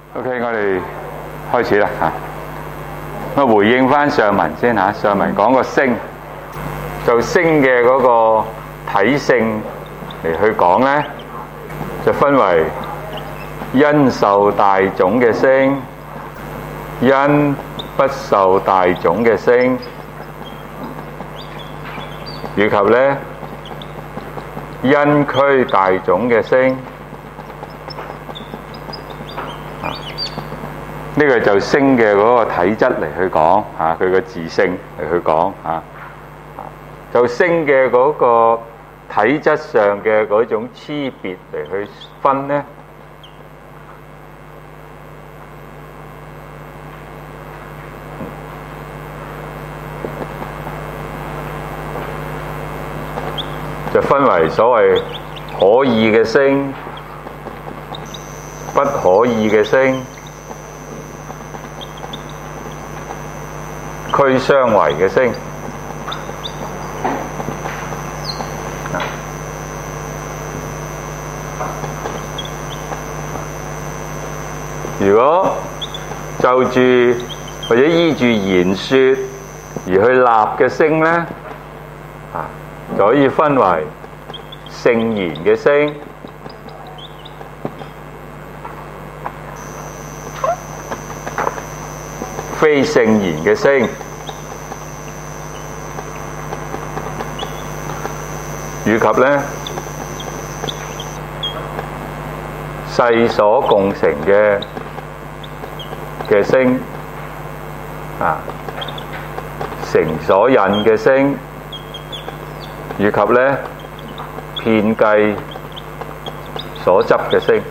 OK， 我哋開始啦嚇。我回應翻上文先嚇，上文講個聲，就聲嘅嗰個體性嚟去講咧，就分為因受大種嘅聲，因不受大種嘅聲，以及咧因驅大種嘅聲。呢個就聲嘅嗰個體質嚟去講嚇，佢個自性嚟去講嚇，就聲嘅嗰個體質上嘅嗰種差別嚟去分呢，就分為所謂可意嘅聲、不可意嘅聲、驅相違嘅聲。如果就住或者依住言說而去立嘅聲呢，就可以分為聖言嘅聲、非聖言嘅聲，以及呢世所共成嘅聲，成所引嘅聲，以及呢遍計所執嘅聲。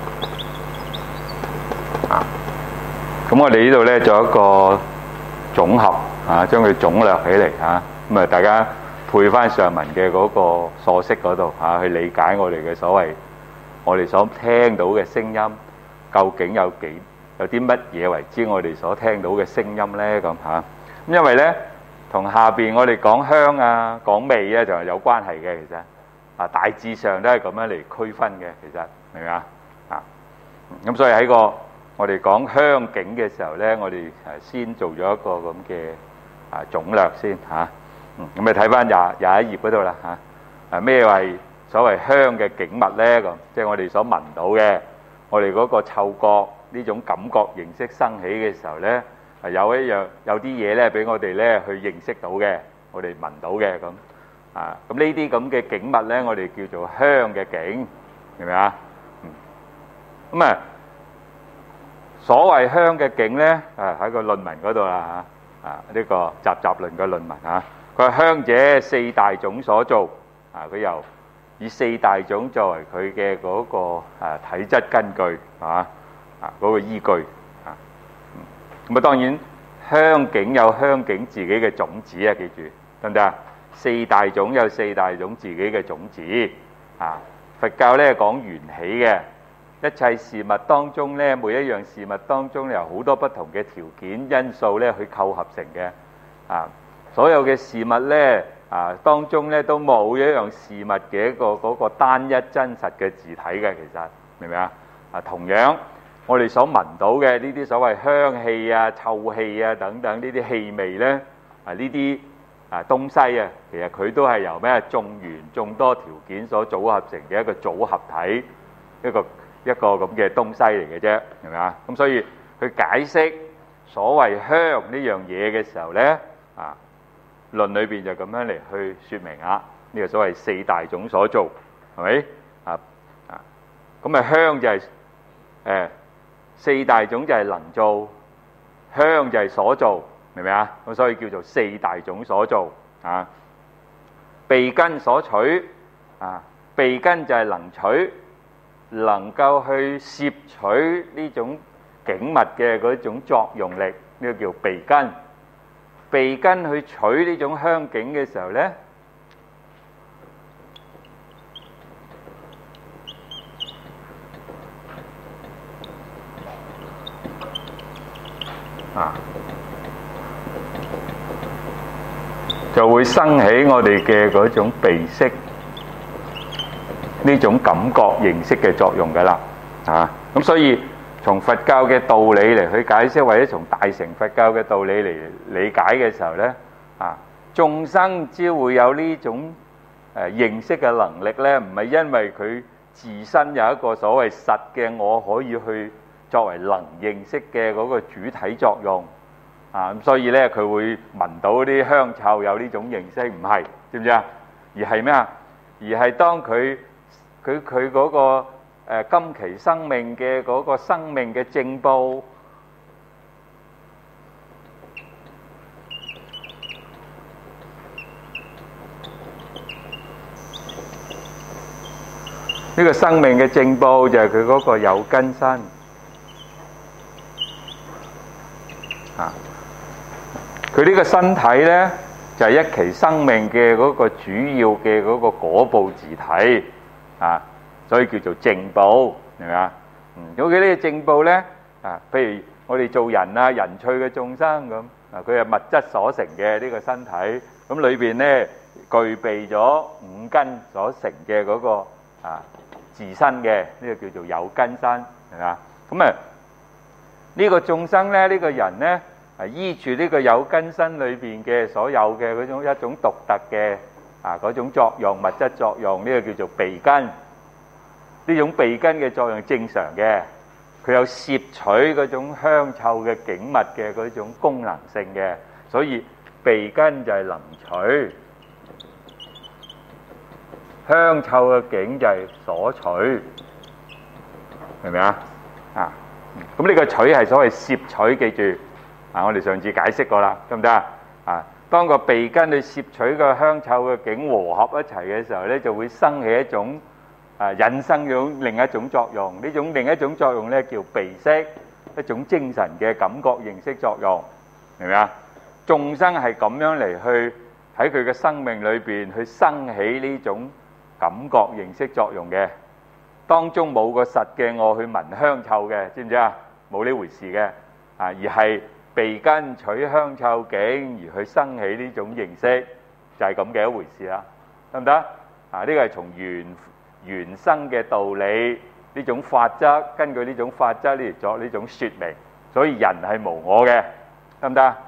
咁我哋呢度呢做一個總合將佢總略起嚟咁啊，大家配翻上文嘅嗰個疏釋嗰度去理解我哋嘅所謂我哋所聽到嘅聲音，究竟有啲乜嘢為之我哋所聽到嘅聲音呢？咁因為呢同下邊我哋講香啊、講味就係有關係嘅，其實大致上都係咁樣嚟區分嘅，其實明唔明啊？咁所以喺我哋講香景嘅時候呢，我哋先做咗一個咁嘅總略先咁你睇翻廿一頁嗰度啦咩為所謂香嘅景物呢？咁即係我哋所聞到嘅，我哋嗰個嗅覺呢種感覺形式生起嘅時候呢，有啲嘢呢俾我哋呢去認識到嘅，我哋聞到嘅咁咁呢啲咁嘅景物呢，我哋叫做香嘅景，明唔明啊？咁所謂香嘅景呢，喺個論文嗰度啦呢個集論嘅論文佢話香者四大種所造佢又以四大種作為佢嘅嗰個體質根據嗰個依據咁當然香景有香景自己嘅種子記住得唔得？四大種有四大種自己嘅種子佛教呢講緣起嘅，一切事物當中呢，每一樣事物當中有好多不同嘅條件因素呢去構合成嘅所有嘅事物呢當中呢都冇一樣事物嘅嗰個單一真實嘅自體嘅，其實明唔明啊？同樣我哋所聞到嘅呢啲所謂香氣臭氣等等呢啲氣味呢呢啲東西其實佢都係由咩眾緣眾多條件所組合成嘅一個組合體，一個咁嘅東西嚟嘅啫，明唔明啊？咁所以去解釋所謂香呢樣嘢嘅時候呢論裏邊就咁樣嚟去說明呢個所謂四大種所造，係咪咁香就係四大種就係能造，香就係所造，明唔明啊？咁所以叫做四大種所造鼻根所取鼻根就係能取，能夠去攝取呢種景物嘅嗰種作用力，呢個叫鼻根。鼻根去取呢種香景嘅時候呢就會生起我哋嘅嗰種鼻識呢種感覺認識嘅作用㗎啦咁所以從佛教嘅道理嚟去解釋，或者從大乘佛教嘅道理嚟理解嘅時候呢，眾生只會有呢種認識嘅能力呢，唔係因為佢自身有一個所謂實嘅我可以去作為能認識嘅嗰個主體作用咁所以呢，佢會聞到啲香臭有呢種認識，唔係，知唔知啊？而係咩啊？而係當佢嗰個今期生命嘅嗰個生命嘅正報，呢個生命嘅正報就係佢嗰個有根身佢呢個身體呢，就係一期生命嘅嗰個主要嘅嗰個果報自體所以叫做正報，係咪啊？咁佢呢個正報呢，譬如我哋做人人趣嘅眾生咁，佢係物質所成嘅呢個身體，咁裏邊呢具備咗五根所成嘅嗰個自身嘅呢個叫做有根身，係咪啊？咁呢個眾生呢，呢個人呢，依住呢個有根身裏邊嘅所有嘅嗰種一種獨特嘅嗰種作用，物質作用，呢個叫做鼻根。呢種鼻根嘅作用正常嘅，佢有攝取嗰種香臭嘅景物嘅嗰種功能性嘅，所以鼻根就係能取，香臭嘅景就係所取，明唔明啊？咁呢個取係所謂攝取，記住我哋上次解釋過啦，得唔得啊？當個鼻根去攝取個香臭嘅景和合一齊嘅時候呢，就會生起一種引生咗另一種作用，呢種另一種作用呢叫鼻識，一種精神嘅感覺認識作用，明唔明啊？眾生係咁樣嚟去喺佢嘅生命裏邊去生起呢種感覺認識作用嘅，當中冇個實嘅我去聞香臭嘅，知唔知啊？冇呢回事嘅而係鼻根取香臭境而去生起呢種認識，就係咁嘅一回事啦，得唔得？呢個係從原生嘅道理，呢種法則，根據呢種法則嚟作呢種說明，所以人係無我嘅，得唔得？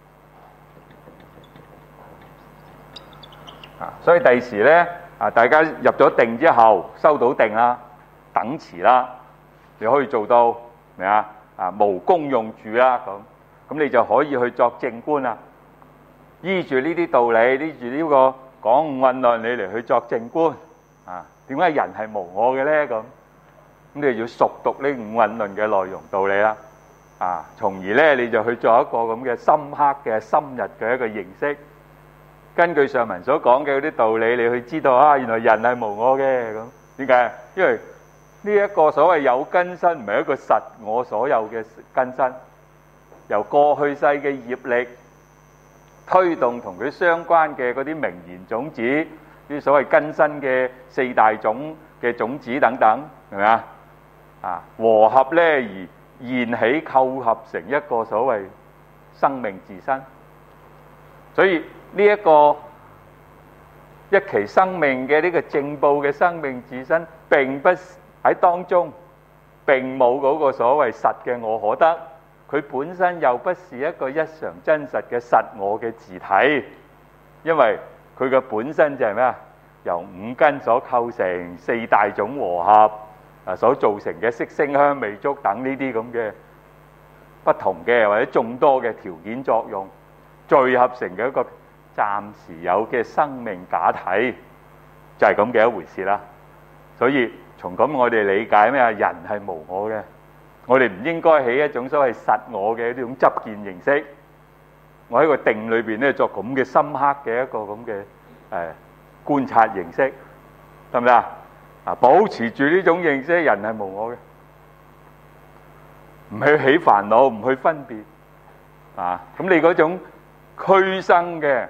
所以第時呢，大家入咗定之後，收到定啦，等持啦，你可以做到明啊？無功用住啦，咁你就可以去作正觀啦。依住呢啲道理，依住呢個講五蘊論，你嚟去作正觀點解人係無我嘅呢？咁你就要熟讀呢五蘊論嘅內容道理啦。從而呢，你就去做一個咁嘅深刻嘅深入嘅一個認識。根據上文所講嘅嗰啲道理，你去知道原來人係無我嘅。咁點解？因為呢一個所謂有根身唔係一個實我所有嘅根身，由過去世嘅業力推動同佢相關嘅嗰啲名言種子，啲所謂根身嘅四大種嘅種子等等，係咪和合呢而現起構合成一個所謂生命自身。所以呢一個一期生命嘅呢個正報嘅生命自身，並不喺當中並冇嗰個所謂實嘅我可得，佢本身又不是一個一常真實嘅實我嘅自體，因為佢嘅本身就係咩啊？由五根所構成，四大種和合所造成嘅色聲香味觸等呢啲咁嘅不同嘅或者眾多嘅條件作用聚合成嘅一個暫時有嘅生命假體，就係咁嘅一回事啦。所以從咁我哋理解咩啊？人係無我嘅，我哋唔應該起一種所謂實我嘅呢種執見形式。我喺個定裏邊咧作咁嘅深刻嘅一個咁嘅觀察形式，得唔得啊？保持住呢種認識，人係無我嘅，唔去起煩惱，唔去分別咁你嗰種俱生嘅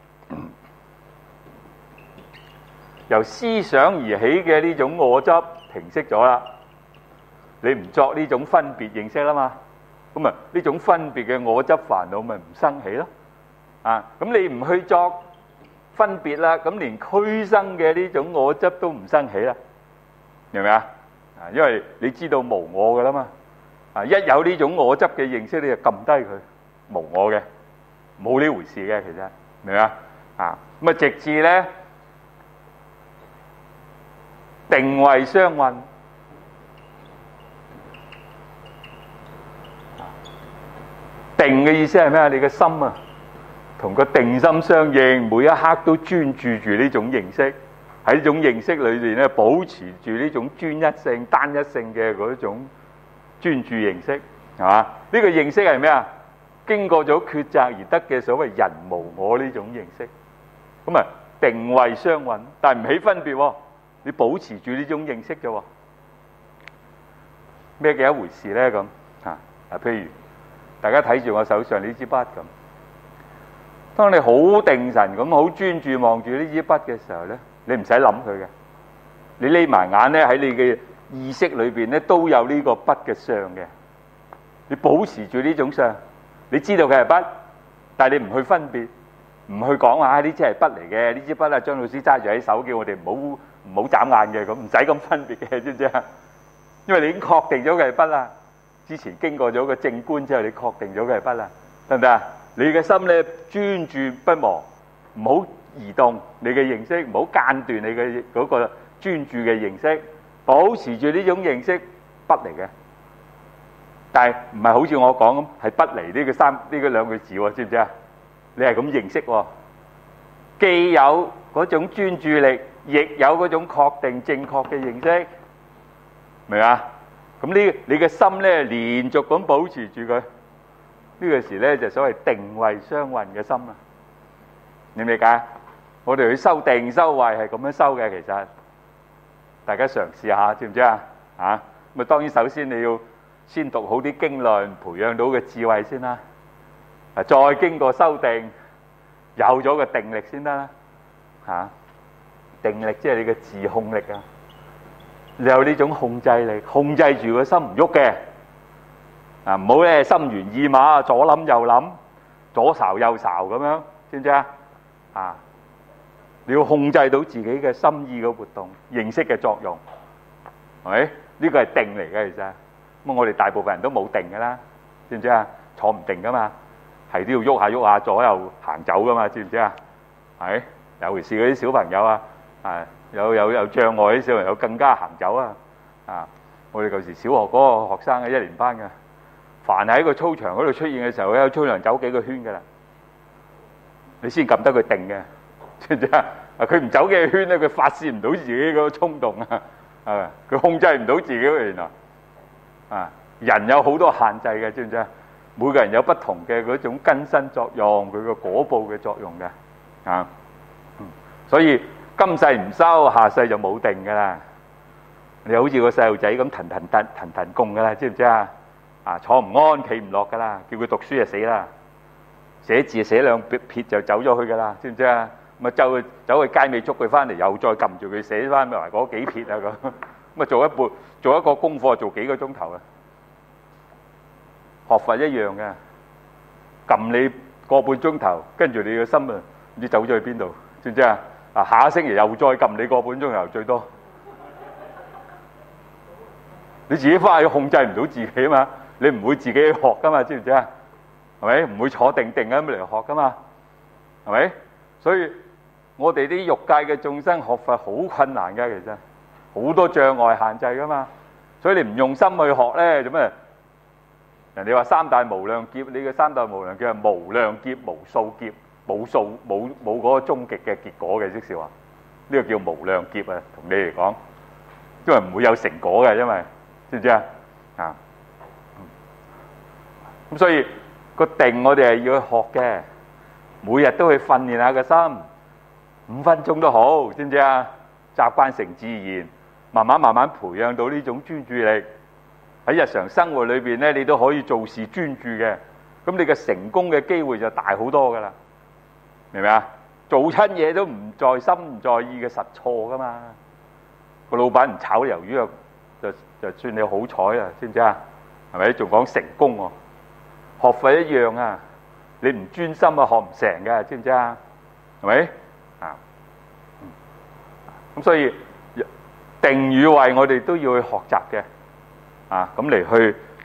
由思想而起嘅呢種我執停息咗啦，你唔作呢種分別認識啦嘛，咁呢種分別嘅我執煩惱咪唔生起咯。咁你唔去作分別啦，咁連俱生嘅呢種我執都唔生起啦，明唔明啊？因為你知道無我噶啦嘛， 一有呢種我執嘅認識，你就撳低佢，無我嘅，冇呢回事嘅，其實明唔明啊？咁啊，直至咧定位相運。定嘅意思係咩啊？你嘅心啊，同個定心相應，每一刻都專注住呢種認識，喺呢種認識裏邊咧，保持住呢種專一性、單一性嘅嗰種專注認識，係嘛？呢個認識係咩啊？經過咗抉擇而得嘅所謂人無我呢種認識，咁啊定位相運，但係唔起分別喎，你保持住呢種認識啫喎，咩嘅一回事咧？咁譬如。大家睇住我手上呢支筆咁，當你好定神咁、好專注望住呢支筆嘅時候咧，你唔使諗佢嘅，你匿埋眼咧，喺你嘅意識裏邊咧都有呢個筆嘅相嘅，你保持住呢種相，你知道佢係筆，但係你唔去分別，唔去講話呢支係筆嚟嘅，呢支筆啊張老師揸住喺手，叫我哋唔好眨眼嘅，咁唔使咁分別嘅，知唔知啊？因為你已經確定咗佢係筆啦。之前經過咗個正觀之後，你確定咗佢係筆啦，得唔得啊？你嘅心咧專注不忘，唔好移動你嘅認識，唔好間斷你嘅嗰個專注嘅認識，保持住呢種認識筆嚟嘅。但係唔係好似我講咁係筆嚟呢個兩句字喎，知唔知啊？你係咁認識喎，既有嗰種專注力，亦有嗰種確定正確嘅認識，明啊？咁你嘅心咧連續咁保持住佢，呢個時咧就所謂定位相運嘅心啦。你理解？我哋去修定修慧係咁樣修嘅，其實大家嘗試下，知唔知啊？咁啊當然首先你要先讀好啲經論，培養到嘅智慧先啦。再經過修定，有咗個定力先得啦。定力即係你嘅自控力啊！你有呢種控制力，控制住個心唔喐嘅，唔好咧心猿意馬，左諗右諗，左睄右睄咁樣，知唔知啊？你要控制到自己嘅心意嘅活動，認識嘅作用，係咪？呢個係定嚟嘅，其實。咁我哋大部分人都冇定㗎啦，知唔知啊？坐唔定㗎嘛，係都要喐下喐下，左右行走㗎嘛，知唔知啊？係，尤其是嗰啲小朋友啊，有障礙啲小朋友更加行走啊！我哋舊時小學嗰個學生嘅1年班嘅，凡係喺個操場嗰度出現嘅時候，喺操場走幾個圈㗎啦，你先撳得佢定嘅，知唔知啊？佢唔走幾個圈咧，佢發泄唔到自己嗰個衝動啊！佢控制唔到自己原來人有好多限制嘅，知唔知啊？每個人有不同嘅嗰種根身作用，佢個果報嘅作用嘅所以。今世唔修，下世就冇定噶啦。你好似個細路仔咁騰共噶啦，知唔知啊？坐唔安，企唔落噶啦。叫佢讀書就死啦，寫字寫兩撇就走咗去噶啦，知唔知啊？咁啊走去街尾捉佢翻嚟，又再撳住佢寫翻埋嗰幾撇啊咁。咁啊做一個功課做幾個鐘頭啊？學佛一樣嘅，撳你個半鐘頭，跟住你個心啊唔知走咗去邊度，知唔知啊？下個星期又再撳你個半鐘頭最多，你自己翻去控制唔到自己啊嘛，你唔會自己去學噶嘛，知唔知啊？係咪？唔會坐定定咁嚟學噶嘛，係咪？所以我哋啲欲界嘅眾生學佛好困難噶，其實好多障礙限制噶嘛，所以你唔用心去學咧，做咩？人哋話三大無量劫，你嘅三大無量劫係無量劫、無數劫。冇嗰個終極嘅結果嘅，即是話呢個叫無量劫啊！同你嚟講，因為唔會有成果嘅，因為知唔知啊？咁所以個定我哋係要去學嘅，每日都去訓練下個心，5分鐘都好，知唔知啊？習慣成自然，慢慢培養到呢種專注力，喺日常生活裏邊咧，你都可以做事專注嘅，咁你嘅成功嘅機會就大好多噶啦。明唔明啊？做親嘢都唔在心唔在意嘅，實錯噶嘛。個老闆唔炒魷魚就算你好彩啊，知唔知啊？係咪？仲講成功喎？學佛一樣啊，你唔專心啊，學唔成嘅，知唔知啊？係咪？咁所以定與慧我哋都要去學習嘅，咁嚟去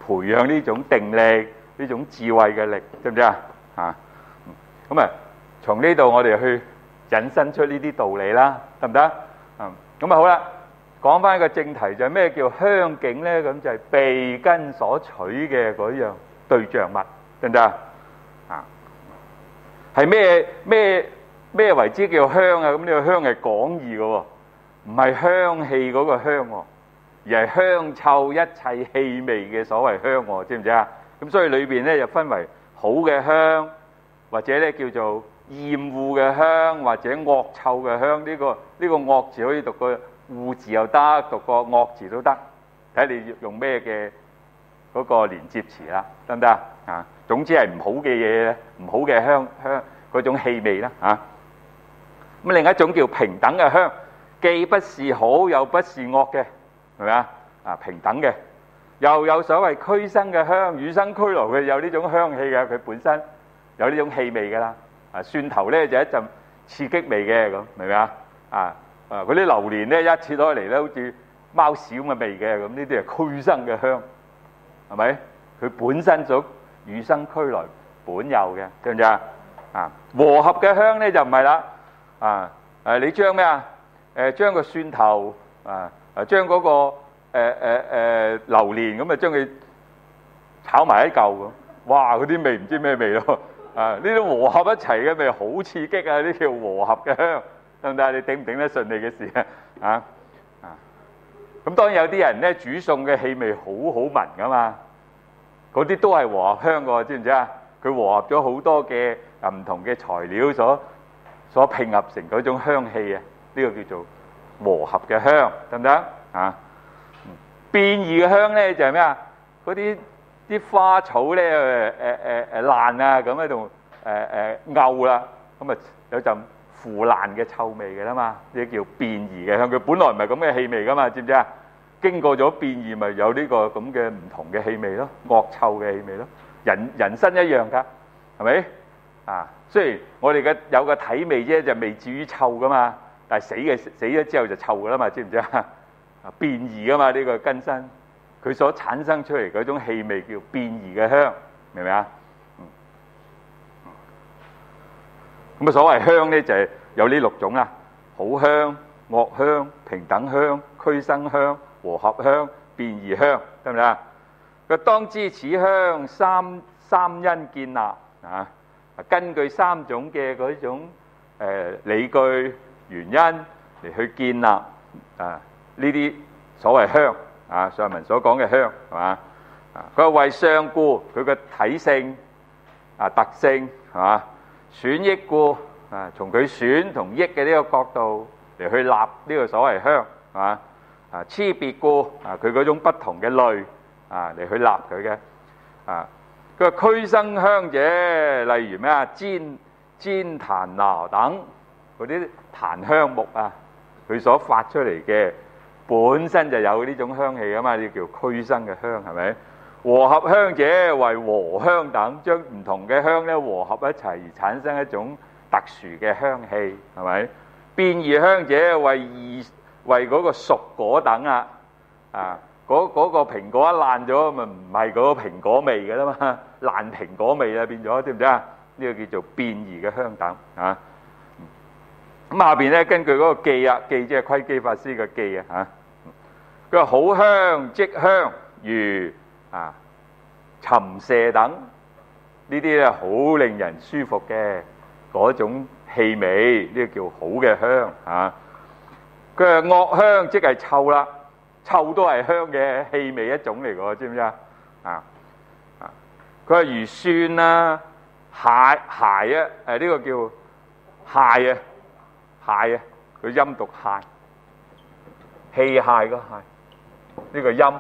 培養呢種定力、呢種智慧嘅力，知唔知啊？咁啊，從呢度我哋去引申出呢啲道理啦，得唔得？咁啊好啦，講翻個正題就係咩叫香境咧？咁就係鼻根所取嘅嗰樣對象物，得唔得啊？係咩為之叫香啊？咁呢個香係廣義嘅喎，唔係香氣嗰個香喎，而係香臭一切氣味嘅所謂香喎，知唔知啊？咁所以裏邊咧就分為好嘅香，或者咧叫做厭惡嘅香，或者惡臭嘅香。呢個惡字可以讀個惡字又得，讀個惡字都得，睇你用咩嘅嗰個連接詞啦，得唔得啊？總之係唔好嘅嘢，唔好嘅香嗰種氣味啦嚇。咁另一種叫平等嘅香，既不是好又不是惡嘅，係咪啊？平等嘅，又有所謂驅生嘅香，與生俱來嘅有呢種香氣嘅，佢本身有呢種氣味㗎啦。蒜頭咧就一陣刺激味嘅咁，明唔明啊？嗰啲榴蓮咧一切開嚟咧好似貓屎咁嘅味嘅，咁呢啲係驅生嘅香，係咪？佢本身所與生俱來本有嘅，知唔知啊？和合嘅香咧就唔係啦。你將咩啊？將個蒜頭將嗰個榴蓮咁啊，將佢炒埋一嚿咁，哇！嗰啲味唔知咩味咯。呢啲和合一齊嘅味好刺激啊！呢叫和合嘅香，得唔得？你頂唔頂得順利嘅事啊？咁當然有啲人咧煮餸嘅氣味好好聞噶嘛，嗰啲都係和合香㗎，知唔知啊？佢和合咗好多嘅唔同嘅材料所拼合成嗰種香氣啊，呢個叫做和合嘅香，得唔得啊？變異嘅香咧就係咩啊？嗰啲花草咧爛啊，咁喺度漚啦，咁啊有陣腐爛嘅臭味嘅啦嘛，呢叫變異嘅香。佢本來唔係咁嘅氣味噶嘛，知唔知啊？經過咗變異，咪有呢個咁嘅唔同嘅氣味咯，惡臭嘅氣味咯。人生一樣㗎，係咪？雖然我哋有個體味啫，就未至於臭噶嘛，但係死咗之後就臭噶啦嘛，知唔知啊？變異噶嘛，呢個根身，佢所產生出嚟嗰種氣味叫變異嘅香，明唔明啊？咁所謂香咧就係有呢6種啦：好香、惡香、平等香、驅生香、和合香、變異香，得唔得啊？佢當知此香三因建立根據3種嘅嗰種理據原因嚟去建立呢啲所謂香上文所講嘅香，係嘛？佢話為相故，佢嘅體性特性係嘛？損益故從佢損同益嘅呢個角度嚟去立呢個所謂香，係嘛？差別故佢嗰種不同嘅類嚟去立佢嘅佢話驅生香者，例如咩啊？煎檀拿等嗰啲檀香木佢所發出嚟嘅本身就有呢種香氣啊嘛，呢叫驅生嘅香，係咪？和合香者為和香等，將唔同嘅香咧和合一齊而產生一種特殊嘅香氣，係咪？變異香者為嗰個熟果等嗰個蘋果一爛咗，咪唔係嗰個蘋果味嘅啦嘛，爛蘋果味啊變咗，知唔知啊？呢個叫做變異嘅香等咁下邊咧，根據嗰個記即係窺基法師嘅記佢話好香即香如沉瀉等呢啲咧，好令人舒服嘅嗰種氣味，呢個叫好嘅香佢話惡香即係臭啦。臭都係香嘅氣味一種嚟嘅，知唔知啊？佢話如蒜啦、蟹呢個叫蟹佢音讀蟹，器械個蟹，呢個音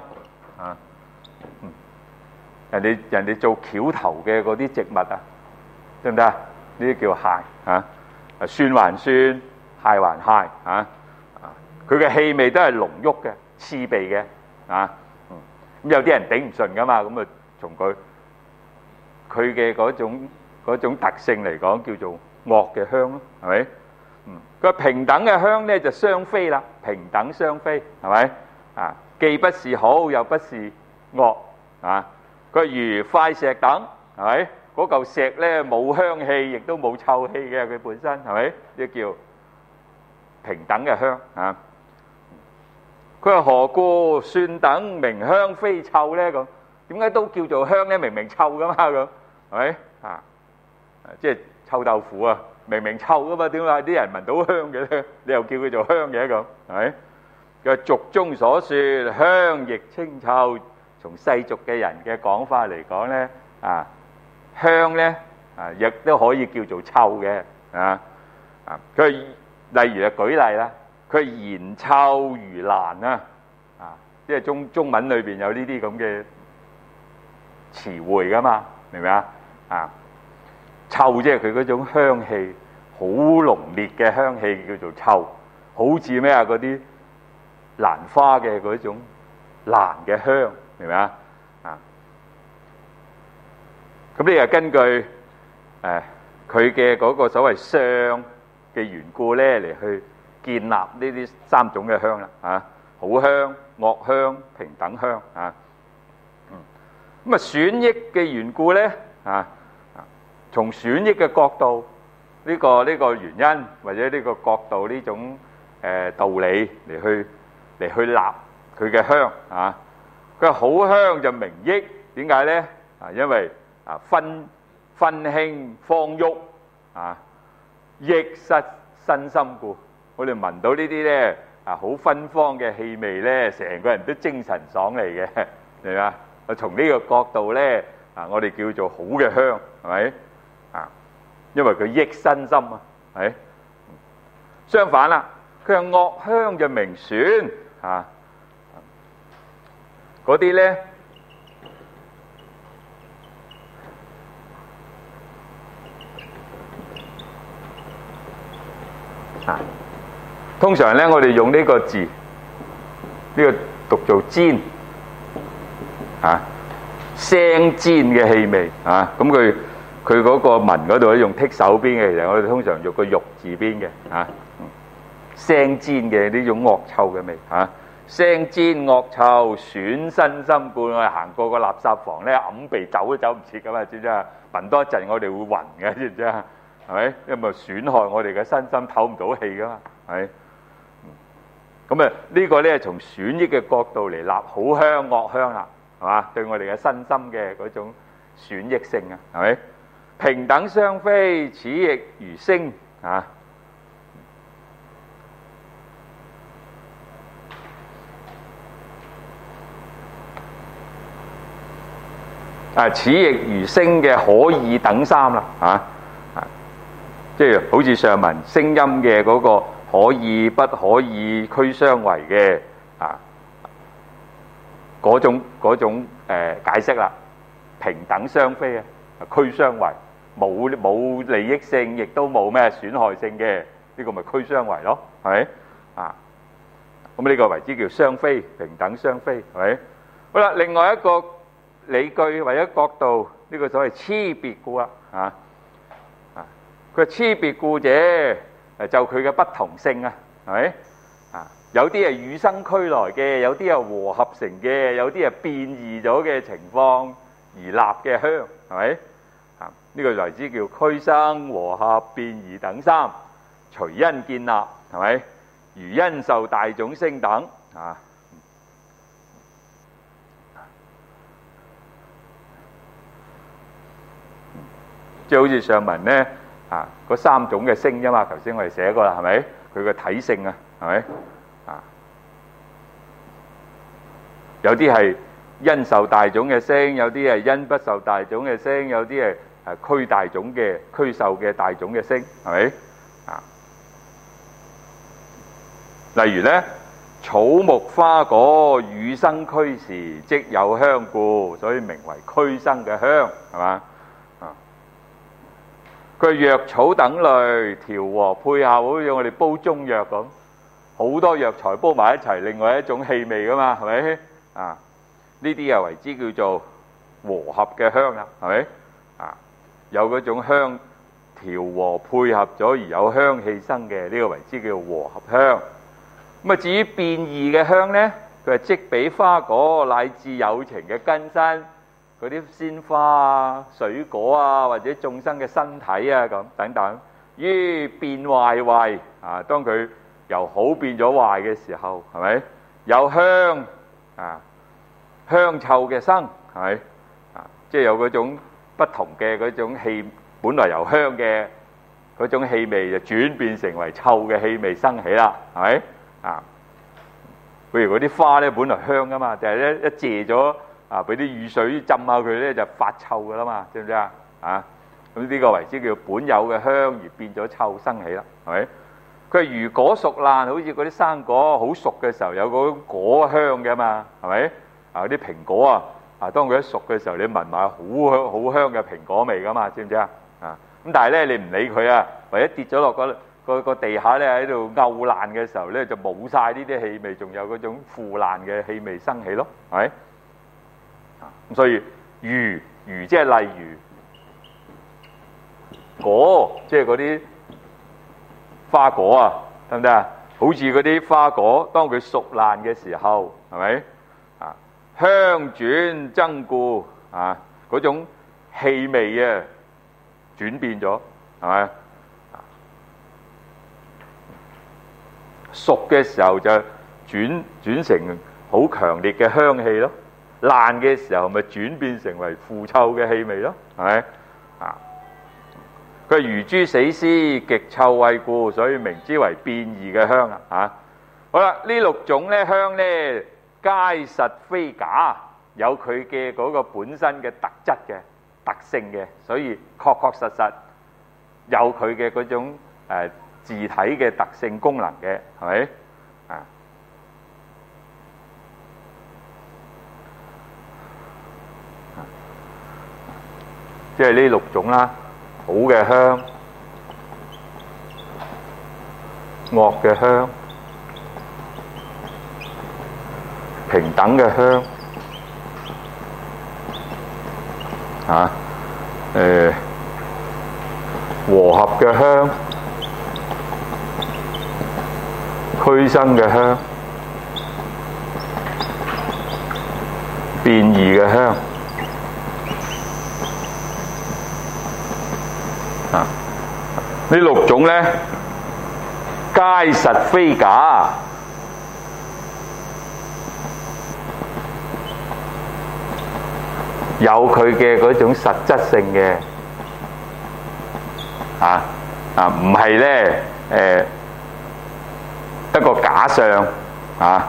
人哋做橋頭嘅嗰啲植物得唔得啊？呢啲叫蟹蒜還蒜，蟹還蟹佢嘅氣味都係濃郁嘅。刺鼻嘅咁有啲人頂唔順噶嘛，咁啊從佢嘅嗰種特性嚟講，叫做惡嘅香咯，係咪？佢話平等嘅香咧就雙非啦，平等雙非係咪？既不是好又不是惡佢如塊石等，係咪？嗰嚿石咧冇香氣，亦都冇臭氣嘅，佢本身係咪？呢叫平等嘅香啊！佢話何故蒜等名香非臭咧？咁點解都叫做香咧？明明臭噶嘛，咁係咪啊？即係臭豆腐啊，明明臭噶嘛，點解啲人聞到香嘅咧？你又叫佢做香嘅咁，係咪？佢話俗中所說香亦清臭，從世俗嘅人嘅講法嚟講咧，啊香咧啊亦都可以叫做臭嘅啊啊！佢例如啊舉例啦，佢言臭如蘭啊啊！即係中文裏邊有呢啲咁嘅詞彙噶嘛，明唔明啊？啊！臭即係佢嗰種香氣，好濃烈嘅香氣叫做臭，好似咩啊嗰啲蘭花嘅嗰種蘭嘅香，明唔明啊？啊！咁呢個根據佢嘅嗰個所謂相嘅緣故咧，嚟去建立呢啲三種嘅香啦，啊，好香、惡香、平等香啊。咁啊損益嘅緣故咧啊。從損益嘅角度，呢個原因或者呢個角度呢種道理嚟去立佢嘅香啊。佢話好香就名益，點解咧？啊，因為啊芬馨芳郁啊，益失身心故。我哋聞到呢啲咧啊好芬芳嘅氣味咧，成個人都精神爽利嘅，明嘛？啊，從呢個角度咧啊，我哋叫做好嘅香，係咪？啊，因為佢益身心啊，係相反啦，佢係惡香就名損啊，嗰啲咧啊，通常咧我哋用呢個字，呢個讀做煎啊，腥煎嘅氣味啊，咁佢嗰個文嗰度咧用剔手邊嘅，其實我哋通常用個肉字邊嘅嚇，腥煎嘅呢種惡臭嘅味嚇，腥煎惡臭損身心故。我哋行過個垃圾房咧，揞鼻走都走唔切噶嘛，知唔知啊？聞多一陣我哋會暈嘅，知唔知啊？係咪？因為損害我哋嘅身心，唞唔到氣噶嘛，係。咁啊，呢個咧從損益嘅角度嚟立好香惡香啦，係嘛？對我哋嘅身心嘅嗰種損益性啊，係咪？平等相非，此亦如聲啊！啊，此亦如聲嘅可以等三啦，啊，即係好似上文聲音嘅嗰個可以不可以俱相違嘅啊，嗰種解釋啦，平等相非啊，俱相違。冇利益性，亦都冇咩損害性嘅，呢個咪俱相違咯，係咪啊？咁呢個為之叫相非，平等相非，係咪？好啦，另外一個理據或者角度，呢個所謂差別故啦，啊，佢差別故者就佢嘅不同性啊，係咪啊？有啲係與生俱來嘅，有啲係和合成嘅，有啲係變異咗嘅情況而立嘅香，係咪？呢個為之叫俱生、和合、變異等三，隨因建立，係咪？如因受大種聲等啊，即係好似上文咧啊，嗰三種嘅聲啫嘛，頭先我哋寫過啦，係咪？佢個體性啊，係咪啊？有啲係因受大種嘅聲，有啲係因不受大種嘅聲，有啲係俱大種嘅俱受嘅大種嘅聲，係咪啊？例如咧，草木花果與生俱時，即有香故，所以名為俱生嘅香，係嘛啊？佢藥草等類調和配合，好似我哋煲中藥咁，好多藥材煲埋一齊，另外一種氣味噶嘛，係咪啊？呢啲又為之叫做和合嘅香啦，係咪啊？有嗰種香調和配合咗而有香氣生嘅，呢個為之叫和合香。咁啊，至於變異嘅香呢，佢係即比花果乃至有情嘅根身，嗰嗰啲鮮花啊、水果啊，或者眾生嘅身體啊咁等等，於變壞為啊，當佢由好變咗壞嘅時候，係咪有香啊？香臭嘅生係咪啊？即係有嗰種不同嘅嗰種氣，本來由香嘅嗰種氣味就轉變成為臭嘅氣味生起啦，係咪啊？譬如嗰啲花咧，本來香噶嘛，但係咧一謝咗啊，俾啲雨水浸下佢咧，就發臭噶啦嘛，知唔知啊？啊，咁呢個為之叫本有嘅香而變咗臭生起啦，係咪？佢如果熟爛，好似嗰啲生果好熟嘅時候，有嗰種果香嘅嘛，係咪？啊，啲蘋果啊，當佢一熟嘅時候，你聞埋好香好香嘅蘋果味噶嘛，知唔知啊？啊，咁但係咧，你唔理佢啊，或者跌咗落個地下咧，喺度漚爛嘅時候咧，就冇晒呢啲氣味，仲有嗰種腐爛嘅氣味生起咯，係咪？咁所以如即係例如果，即係嗰啲花果啊，得唔得啊？好似嗰啲花果，當佢熟爛嘅時候，係咪啊？香轉增故啊，嗰種氣味啊轉變咗，係咪？熟嘅時候就轉成好強烈嘅香氣咯，爛嘅時候咪轉變成為腐臭嘅氣味咯，係咪啊？佢如諸死屍極臭穢故，所以名之為變異嘅香啊！好啦，呢六種咧香咧，皆實非假，有佢嘅嗰個本身嘅特質嘅特性嘅，所以確實有佢嘅嗰種自體嘅特性功能嘅，係咪啊？即係呢六種啦，好嘅香、惡嘅香、平等嘅香啊，和合嘅香、俱生嘅香、變異嘅香啊，呢六種咧，皆實非假，有佢嘅嗰種實質性嘅唔係咧一個假象啊！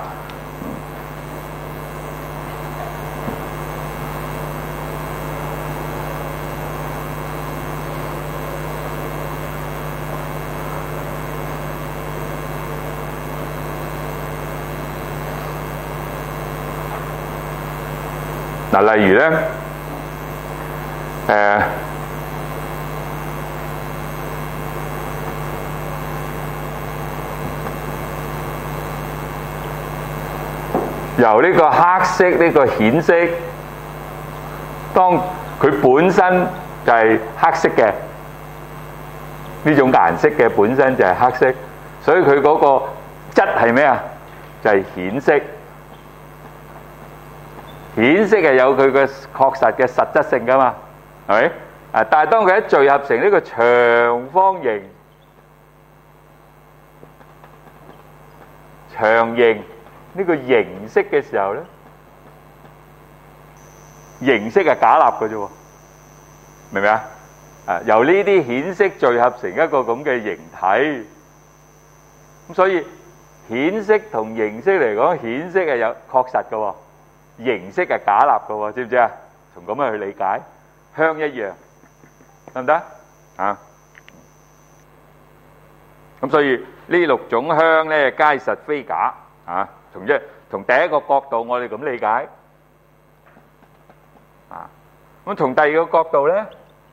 嗱，例如咧，由呢個黑色呢個顯色，當佢本身就係黑色嘅呢種顏色嘅本身就係黑色，所以佢嗰個質係咩啊？就係顯色。顯色係有佢嘅確實嘅實質性噶嘛，係咪？但係當佢一聚合成呢個長方形、長形呢個形式嘅時候咧，形式係假立嘅啫喎，明唔明啊？由呢啲顯色聚合成一個咁嘅形體，咁所以顯色同形色嚟講，顯色係有確實嘅喎。形式係假立嘅喎，知唔知啊？從咁樣去理解，香一樣，得唔得啊？咁所以呢六種香咧，皆實非假啊！從第一個角度，我哋咁理解啊。咁從第二個角度咧，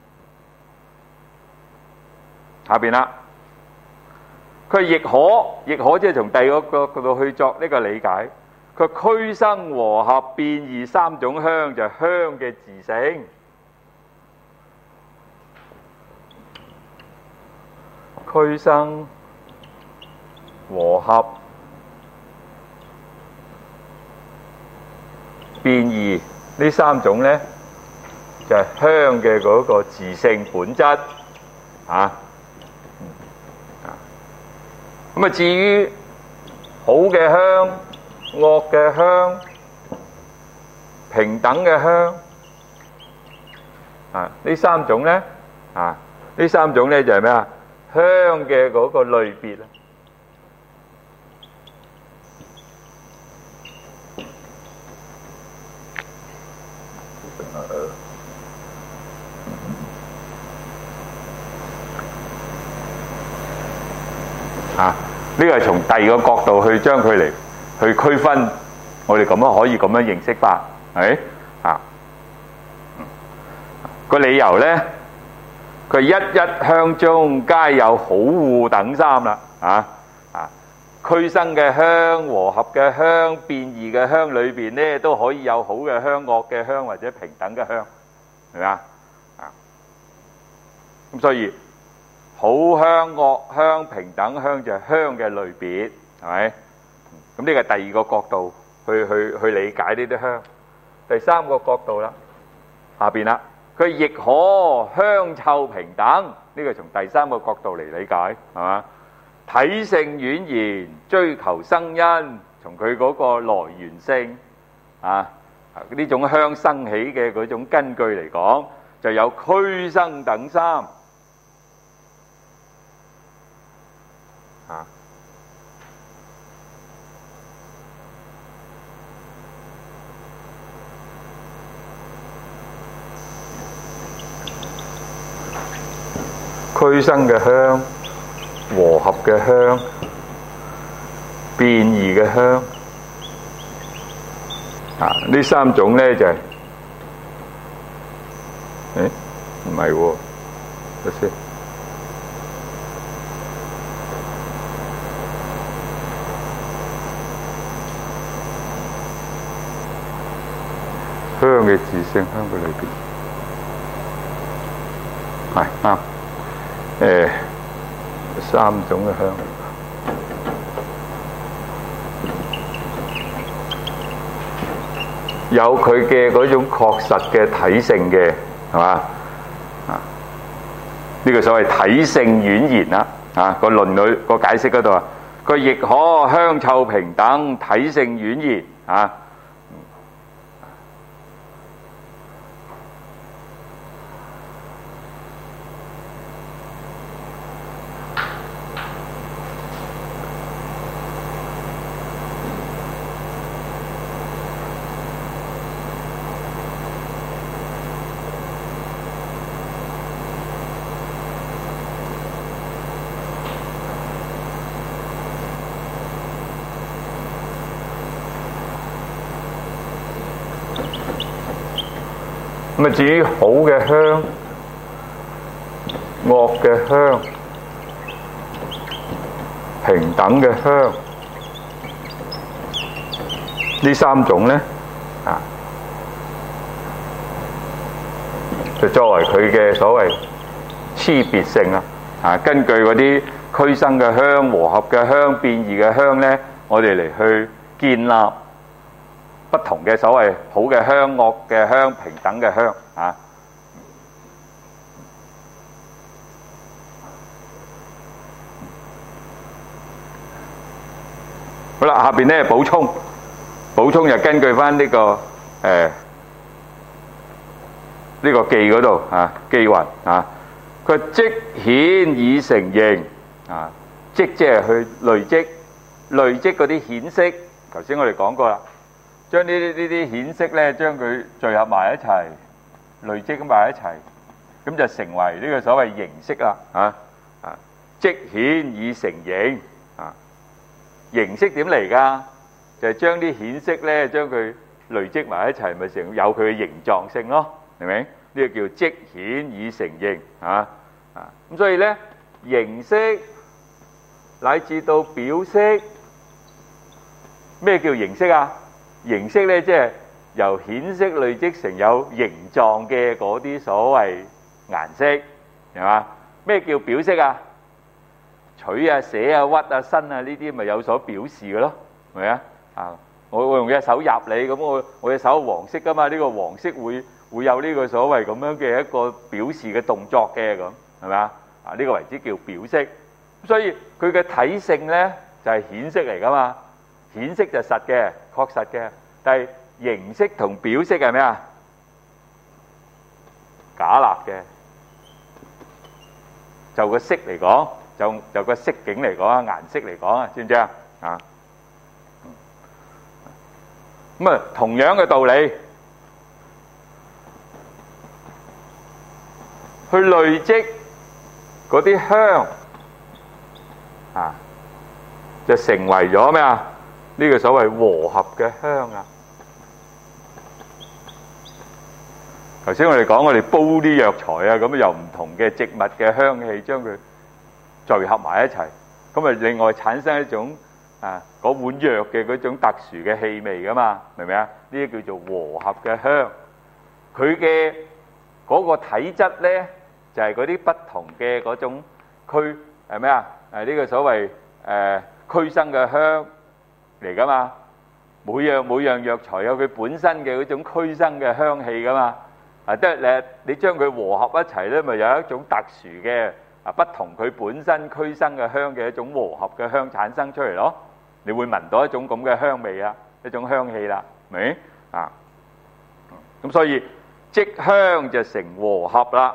下邊啦，佢亦可即係從第二個角度去作呢個理解。佢俱生和合變異三種香就係香嘅自性，俱生和合變異呢三種咧就係香嘅嗰個自性本質啊。咁啊，至於好嘅香、惡嘅香、平等嘅香啊，呢三種咧啊，呢三種咧就係咩啊？香嘅嗰個類別啦。啊！呢個係從第二個角度去將佢嚟去區分，我哋咁樣可以咁樣認識法，係啊？個理由咧，佢一一香中皆有好惡等三啦，俱生嘅香、和合嘅香、變異嘅香裏邊咧，都可以有好嘅香、惡嘅香或者平等嘅香，係咪啊？咁所以好香、惡香、平等香就係香嘅類別，係咪？咁呢個係第二個角度去理解呢啲香。第三個角度啦，下邊啦，佢亦可香臭平等，呢個從第三個角度嚟理解，係嘛？體性遠言，追求生因，從佢嗰個來源性呢種香生起嘅嗰種根據嚟講，就有俱生等三。俱生嘅香、和合嘅香、變異嘅香，呢三種咧就係，唔係喎，睇先，香嘅自性，香嘅裏邊，係啱。三種嘅香，有佢嘅嗰種確實嘅體性嘅，係嘛？呢個所謂體性遠言啦，個論裏個解釋嗰度啊，佢亦可香臭平等，體性遠言啊。咁啊，至於好嘅香、惡嘅香、平等嘅香，呢三種咧，就作為佢嘅所謂差別性啦。根據嗰啲俱生嘅香、和合嘅香、變異嘅香咧，我哋嚟去建立不同嘅所謂好嘅香、惡嘅香、平等嘅香好啦，下邊咧補充就根據翻呢個呢個記嗰度記雲佢即顯以成形即係去累積嗰啲顯色。頭先我哋講過啦。將呢啲顯色咧，將佢聚合埋一齊，累積埋一齊，咁就成為呢個所謂形色啦。即顯以成形形色點嚟㗎？就係將啲顯色咧，將佢累積埋一齊，咪成有佢嘅形狀性咯，明唔明？呢個叫即顯以成形咁所以咧，形色乃至到表色，咩叫形色啊？形色咧，即係由顯色累積成有形狀嘅嗰啲所謂顏色，係嘛？咩叫表色啊？取啊、寫啊、屈啊、伸啊呢啲咪有所表示嘅咯，係咪啊？我用隻手入你，咁我隻手黃色噶嘛，呢個黃色會會有呢個所謂咁樣嘅一個表示嘅動作嘅咁，係咪啊？啊，呢個為之叫表色。所以佢嘅體性咧就係顯色嚟噶嘛，顯色就實嘅，確實嘅。但係形色同表色係咩啊？假立嘅。就個色嚟講，就個色景嚟講啊，顏色嚟講啊，知唔知啊？啊，咁啊，同樣嘅道理，去累積嗰啲香啊，就成為咗咩啊？呢個所謂和合嘅香啊。頭先我哋講，我哋煲啲藥材啊，咁由唔同嘅植物嘅香氣將佢聚合埋一齊，咁啊另外產生一種嗰碗藥嘅嗰種特殊嘅氣味噶嘛，明唔明啊？呢啲叫做和合嘅香。佢嘅嗰個體質咧，就係嗰啲不同嘅嗰種驅係咩啊？呢個所謂驅生嘅香嚟噶嘛。每樣藥材有佢本身嘅嗰種驅生嘅香氣噶嘛。即係你將佢和合一齊咧，咪有一種特殊嘅不同佢本身驅生嘅香嘅一種和合嘅香產生出嚟咯。你會聞到一種咁嘅香味啊，一種香氣啦，明啊？咁所以積香就成和合啦，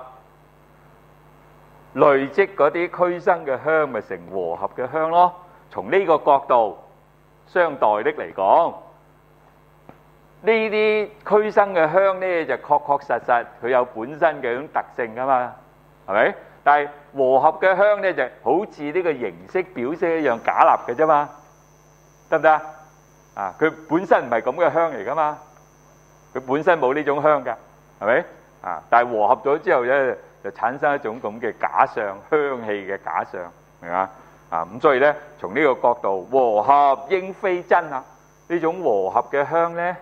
累積嗰啲驅生嘅香咪成和合嘅香咯。從呢個角度相待的嚟講，呢啲驅生嘅香咧就確實佢有本身嘅一種特性噶嘛，係咪？但係和合嘅香咧就好似呢個形色表色一樣假立嘅啫嘛，得唔得啊？佢本身唔係咁嘅香嚟噶嘛，佢本身冇呢種香噶，係咪啊？但係和合咗之後咧，就產生一種咁嘅假象，香氣嘅假象，明嘛？啊咁所以咧，從呢個角度，和合應非真啊！呢種和合嘅香咧，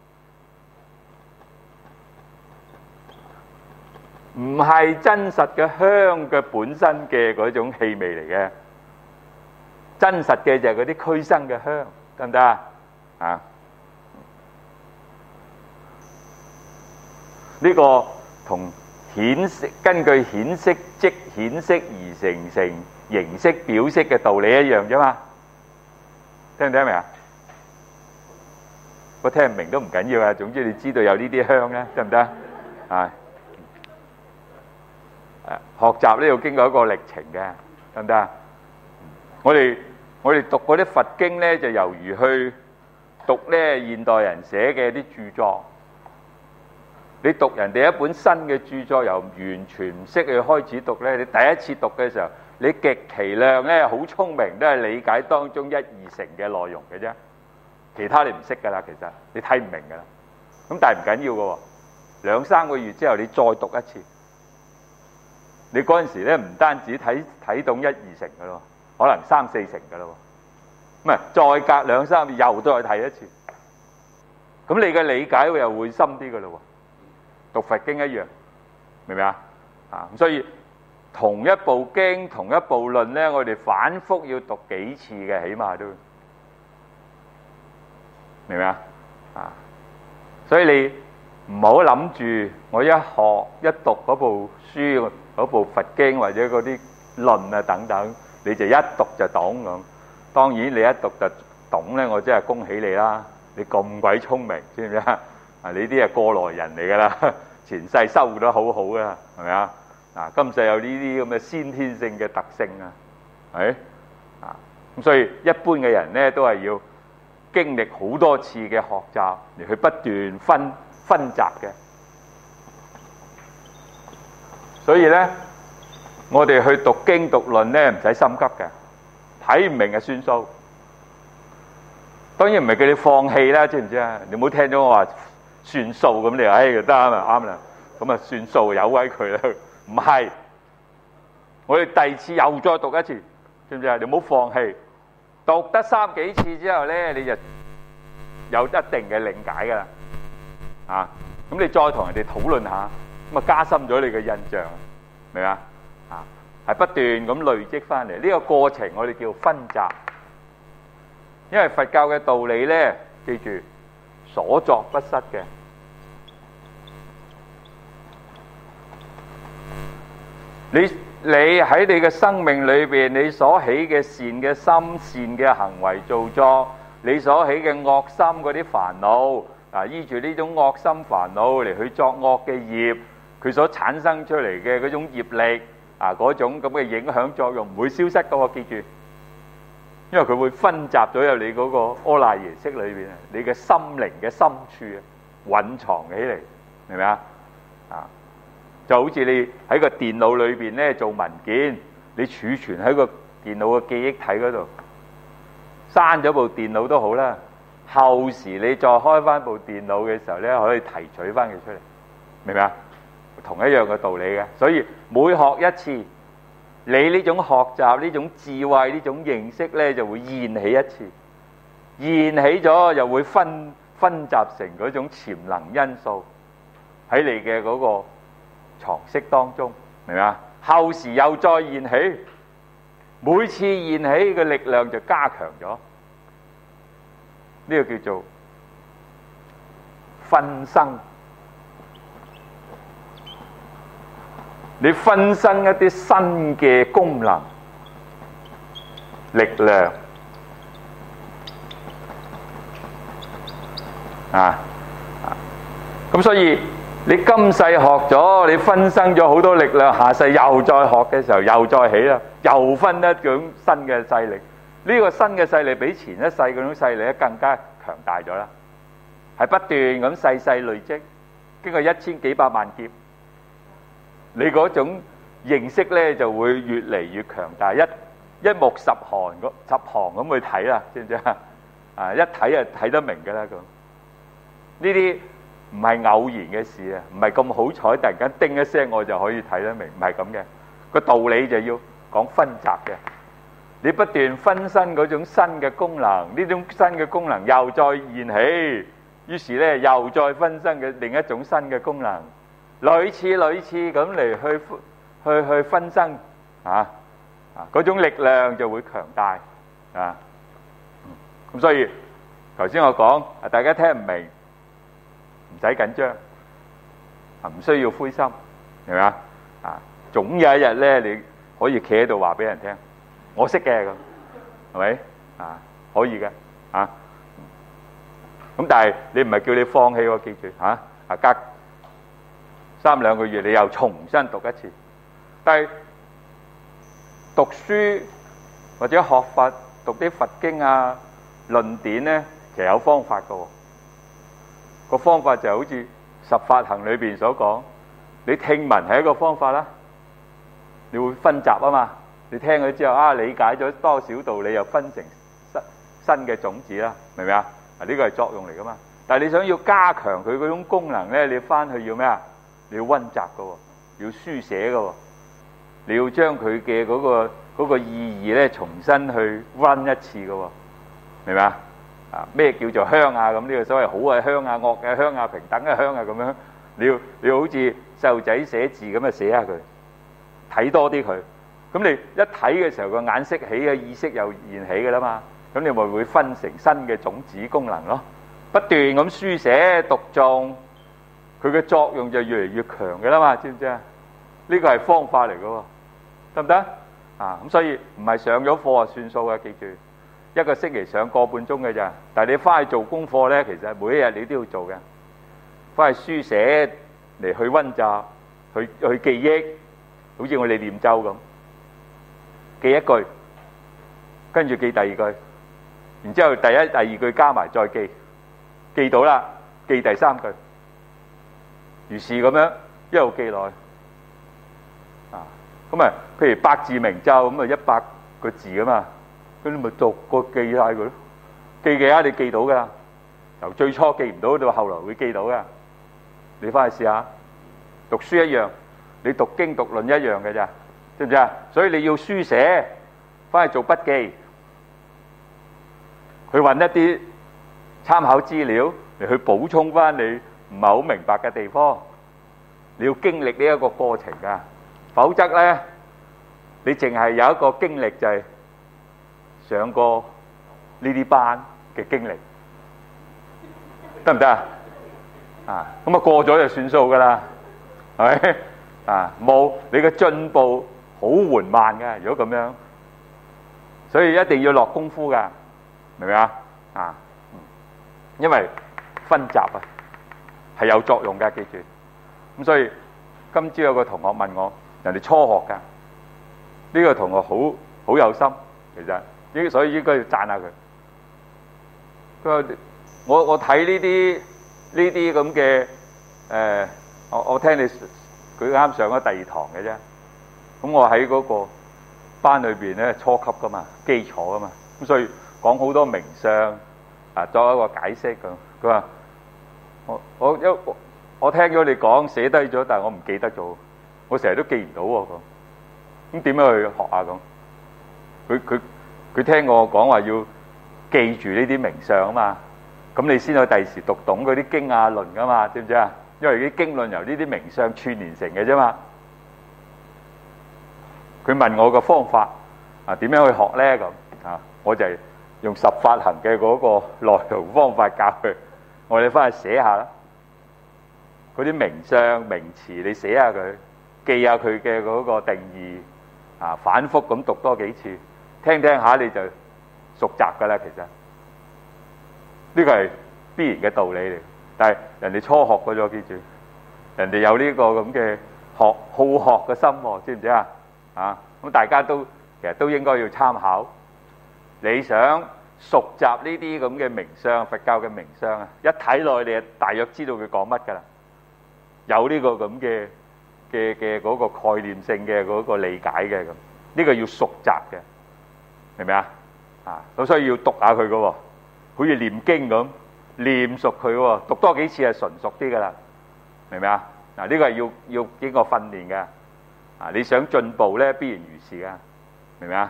唔係真實嘅香嘅本身嘅嗰種氣味嚟嘅，真實嘅就係嗰啲驅生嘅香，得唔得啊？啊，呢個同顯色根據顯色即顯色而成形色表色嘅道理一樣啫嘛，聽唔聽明啊？我聽唔明都唔緊要啊，總之你知道有呢啲香咧，得唔得啊？學習呢要經過一個歷程嘅，得唔得啊？我哋讀嗰啲佛經咧，就猶如去讀咧現代人寫嘅啲著作。你讀人哋一本新嘅著作，由完全唔識去開始讀咧，你第一次讀嘅時候，你極其量咧好聰明，都係理解當中1、2成嘅內容嘅啫，其他你唔識噶啦，其實你睇唔明噶啦。咁但係唔緊要嘅喎，2、3個月之後你再讀一次。你嗰陣時咧，唔單止睇懂1、2成嘅咯，可能3、4成嘅咯，唔係再隔2、3年又再睇一次，咁你嘅理解又會深啲嘅咯喎。讀佛經一樣，明唔明啊？啊咁所以同一部經、同一部論咧，我哋反覆要讀幾次嘅，起碼都明唔明啊？啊，所以你唔好諗住我一學一讀嗰部書。嗰部佛經或者嗰啲論啊等等，你就一讀就懂咁。當然你一讀就懂咧，我真係恭喜你啦！你咁鬼聰明，知唔知啊？啊，你啲係過來人嚟噶啦，前世修得好好啊，係咪啊？啊，今世有呢啲咁嘅先天性嘅特性啊，係啊。咁所以一般嘅人咧，都係要經歷好多次嘅學習嚟去不斷分集嘅。所以咧，我哋去讀經讀論咧，唔使心急嘅，睇唔明就算數。當然唔係叫你放棄啦，知唔知啊？你唔好聽咗我話算數咁，你話唉得啊嘛，啱啦，咁啊算數有威佢啦。唔係，我哋第二次又再讀一次，知唔知啊？你唔好放棄，讀得3、幾次之後咧，你就有一定嘅理解噶啦。啊，咁你再同人哋討論下。咁啊，加深咗你嘅印象，明嘛？啊，係不斷咁累積翻嚟，呢個過程我哋叫分集。因為佛教嘅道理咧，記住所作不失嘅， 你喺你嘅生命裏邊，你所起嘅善嘅心、善嘅行為做作，你所起嘅惡心嗰啲煩惱，依住呢種惡心煩惱嚟去作惡嘅業，佢所產生出嚟嘅嗰種業力嗰種咁嘅影響作用唔會消失㗎喎，記住，因為佢會分集咗入你嗰個阿賴耶識裏邊，你嘅心靈嘅深處蘊藏起嚟，明唔明啊？就好似你喺個電腦裏邊咧做文件，你儲存喺個電腦嘅記憶體嗰度，刪咗部電腦都好啦，後時你再開翻部電腦嘅時候咧，可以提取翻佢出嚟，明唔明啊？同一樣嘅道理嘅，所以每學一次，你呢種學習、呢種智慧、呢種認識咧，就會現起一次，現起咗又會分集成嗰種潛能因素喺你嘅嗰個常識當中，明唔明啊？後時又再現起，每次現起嘅力量就加強咗，呢個叫做分生。你分生一啲新嘅功能、力量咁所以你今世學咗，你分生咗好多力量，下世又再學嘅時候又再起啦，又分一種新嘅勢力。呢個新嘅勢力比前一世嗰種勢力咧更加強大咗啦，係不斷咁世世累積，經過1000幾百萬劫，你嗰種認識咧就會越嚟越強大，一目十行咁去睇啦，知唔知啊？一睇就睇得明㗎啦咁。呢啲唔係偶然嘅事啊，唔係咁好彩，突然間叮一聲我就可以睇得明，唔係咁嘅。個道理就要講分集嘅。你不斷分身嗰種新嘅功能，呢種新嘅功能又再現起，於是咧又再分身嘅另一種新嘅功能，屢次咁嚟去分身嗰種力量就會強大咁所以頭先我講，大家聽唔明，唔使緊張，唔需要灰心，明唔明啊？總有一日咧，你可以企喺度話俾人聽，我識嘅咁，係咪可以嘅咁但係你唔係叫你放棄喎，記住隔3-2個月你又重新讀一次。但係讀書或者學佛，讀啲佛經論典咧，其實有方法㗎喎。個方法就好似十法行裏邊所講，你聽聞係一個方法啦，你會分集啊嘛。你聽咗之後理解咗多少道理，又分成新嘅種子啦，明唔明啊？呢個係作用嚟噶嘛。但係你想要加強佢嗰種功能咧，你翻去要咩啊？你要溫習噶喎，要書寫噶喎，你要將佢嘅嗰個意義咧重新去溫一次噶喎，明唔明啊？咩叫做香咁？呢個所謂好嘅香惡嘅香平等嘅香咁樣，你要好似細路仔寫字咁寫下佢，睇多啲佢。咁你一睇嘅時候，個眼識起嘅意識又現起嘅啦嘛，咁你咪會分成新嘅種子功能咯。不斷咁書寫讀誦，佢嘅作用就越嚟越強嘅啦嘛，知唔知啊？呢個係方法嚟嘅喎，得唔得？咁所以唔係上咗課就算數嘅，記住一個星期上個半鐘嘅咋。但係你翻去做功課咧，其實每一日你都要做嘅，翻去書寫嚟去溫習，去記憶，好似我哋念咒咁。記一句，跟住記第二句，然之後第二句加埋再記，記到啦，記第3句，如是咁樣一路記落去。咁譬如百字明咒咁100個字噶嘛，咁你咪逐個記晒佢咯。記你記到噶，由最初記唔到到後來會記到噶。你翻去試下，讀書一樣，你讀經讀論一樣嘅咋。知唔知啊？所以你要書寫，翻去做筆記，去揾一啲參考資料嚟去補充翻你唔係好明白嘅地方。你要經歷呢一個過程㗎，否則咧，你淨係有一個經歷就係上過呢啲班嘅經歷，得唔得啊？咁過咗就算數㗎啦，係咪？ 冇，你嘅進步好緩慢嘅。如果咁樣，所以一定要落功夫噶，明唔明啊？因為分集啊係有作用噶，記住。咁所以今朝有個同學問我，人哋初學噶，呢個同學好有心，其實所以應該要讚下佢。佢話我睇呢啲咁嘅我聽你佢啱上咗第2堂嘅啫。咁我喺嗰個班裏邊咧，初級噶嘛，基礎噶嘛，咁所以講好多名相作一個解釋咁。佢話我聽咗你講，寫低咗，但係我唔記得咗，我成日都記唔到喎。咁點樣去學啊？咁佢聽我講話要記住呢啲名相啊嘛，咁你先可以第時讀懂嗰啲經論噶嘛，知唔知啊？因為啲經論由呢啲名相串連成嘅啫嘛。佢問我個方法點樣去學咧？咁我就係用十法行嘅嗰個內容方法教佢。我哋翻去寫下啦，嗰啲名相名詞你寫下佢，記下佢嘅嗰個定義反覆咁讀多幾次，聽下你就熟習噶啦。其實呢個係必然嘅道理嚟，但係人哋初學嗰咗，記住，人哋有呢個咁嘅好學嘅心，知唔知啊？咁大家都其實都應該要參考。你想熟習呢啲咁嘅名相，佛教嘅名相啊，一睇落你就大約知道佢講乜噶啦，有呢個咁嘅嗰個概念性嘅嗰個理解嘅咁，呢個要熟習嘅，明唔明啊？咁所以要讀下佢噶，好似念經咁，念熟佢，讀多幾次係純熟啲噶啦，明唔明啊？呢個係要經過訓練嘅。你想進步咧，必然如是噶，明唔明啊？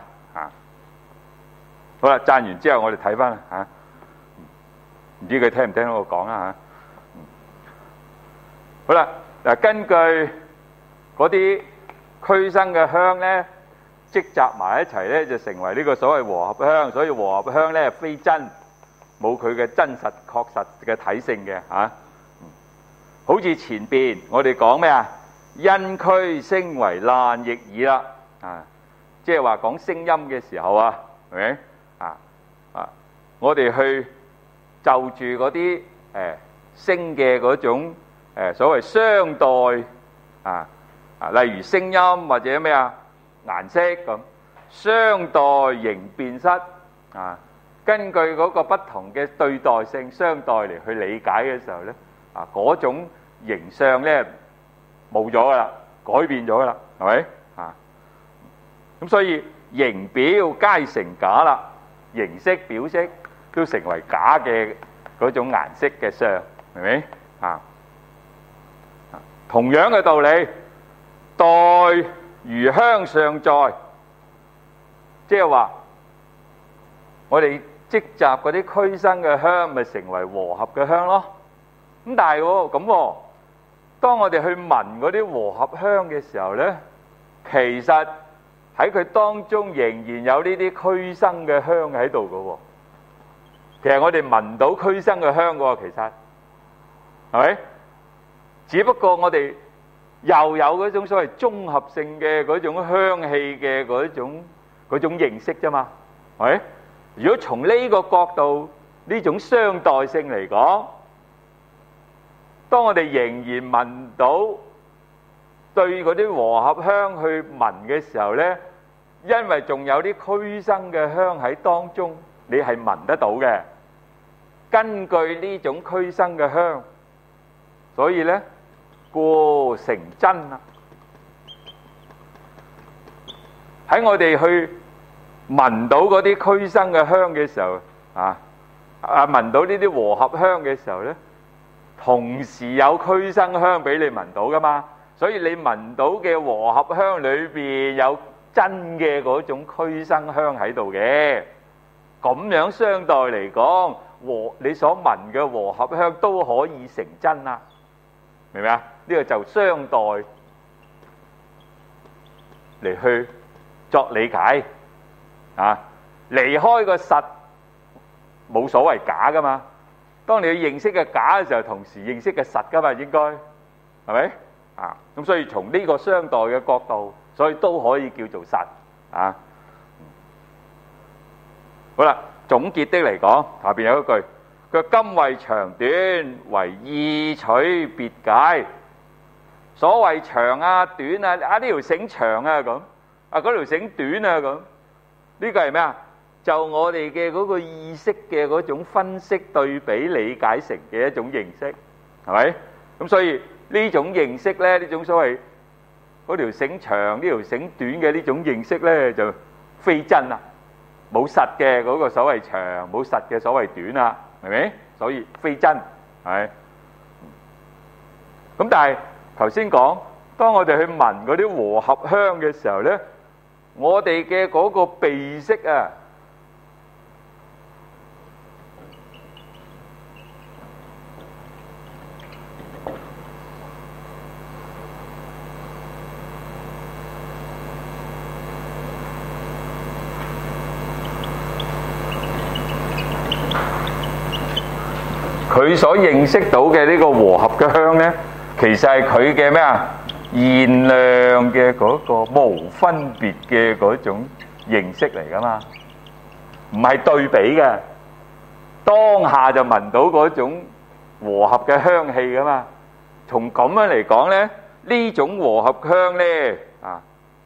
好啦，讚完之後我哋睇翻唔知佢聽唔聽到我講啦好啦，嗱，根據嗰啲俱生嘅香咧，積集埋一齊咧，就成為呢個所謂和合香。所以和合香咧非真，冇佢嘅真實確實嘅體性嘅好似前邊我哋講咩啊？因俱聲為難亦爾啦，即係話講聲音嘅時候係咪我哋去就住嗰啲聲嘅嗰種所謂相待例如聲音或者咩顏色咁，相待形辨失根據嗰個不同嘅對待性相待嚟去理解嘅時候咧嗰種形象咧冇咗噶啦，改變咗噶啦，係咪咁所以形表皆成假啦，形色表色都成為假嘅嗰種顏色嘅相，係咪同樣嘅道理，待如香尚在，即係話我哋積集嗰啲俱生嘅香，咪成為和合嘅香咯。咁但係咁當我哋去聞嗰啲和合香嘅時候咧，其實喺佢當中仍然有呢啲俱生嘅香喺度嘅。其實我哋聞到俱生嘅香嘅，其實係咪？只不過我哋又有嗰種所謂綜合性嘅嗰種香氣嘅嗰種認識啫嘛，係咪？如果從呢個角度，呢種相待性嚟講，當我哋仍然聞到對嗰啲和合香去聞嘅時候咧，因為仲有啲俱生嘅香喺當中，你係聞得到嘅。根據呢種俱生嘅香，所以咧故成真啦。喺我哋去聞到嗰啲俱生嘅香嘅時候，聞到呢啲和合香嘅時候咧，同時有俱生香俾你聞到噶嘛，所以你聞到嘅和合香裏邊有真嘅嗰種俱生香喺度嘅。咁樣相對嚟講，你所聞嘅和合香都可以成真啦，明唔明啊？呢個就相待嚟去作理解離開個實冇所謂假噶嘛。當你去認識嘅假嘅時候，同時認識嘅實噶嘛，應該係咪啊。咁所以從呢個相待嘅角度，所以都可以叫做實啊。好啦，總結的嚟講，下邊有一句，佢今謂長短為意取別解。所謂長啊短啊，呢條繩長啊咁，嗰條繩短啊咁，呢個係咩啊？就我哋嘅嗰個意識嘅嗰種分析對比理解成嘅一種認識，係咪？咁所以呢種認識咧，呢種所謂嗰條繩長呢條繩短嘅呢種認識咧，就非真啦，冇實嘅嗰個所謂長，冇實嘅所謂短啦，係咪？所以非真係。咁但係頭先講，當我哋去聞嗰啲和合香嘅時候咧，我哋嘅嗰個鼻識啊，佢所認識到嘅呢個和合嘅香咧，其實係佢嘅咩啊？現量嘅嗰個無分別嘅嗰種認識嚟噶嘛，唔係對比嘅。當下就聞到嗰種和合嘅香氣噶嘛。從咁樣嚟講咧，呢種和合香咧啊，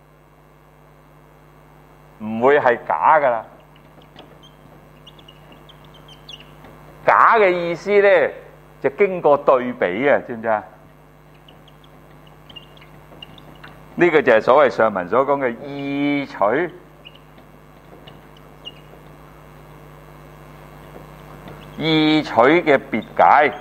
唔會係假噶啦。假嘅意思咧，就經過對比啊，知唔知啊？呢個就係所謂上文所講嘅意取嘅別解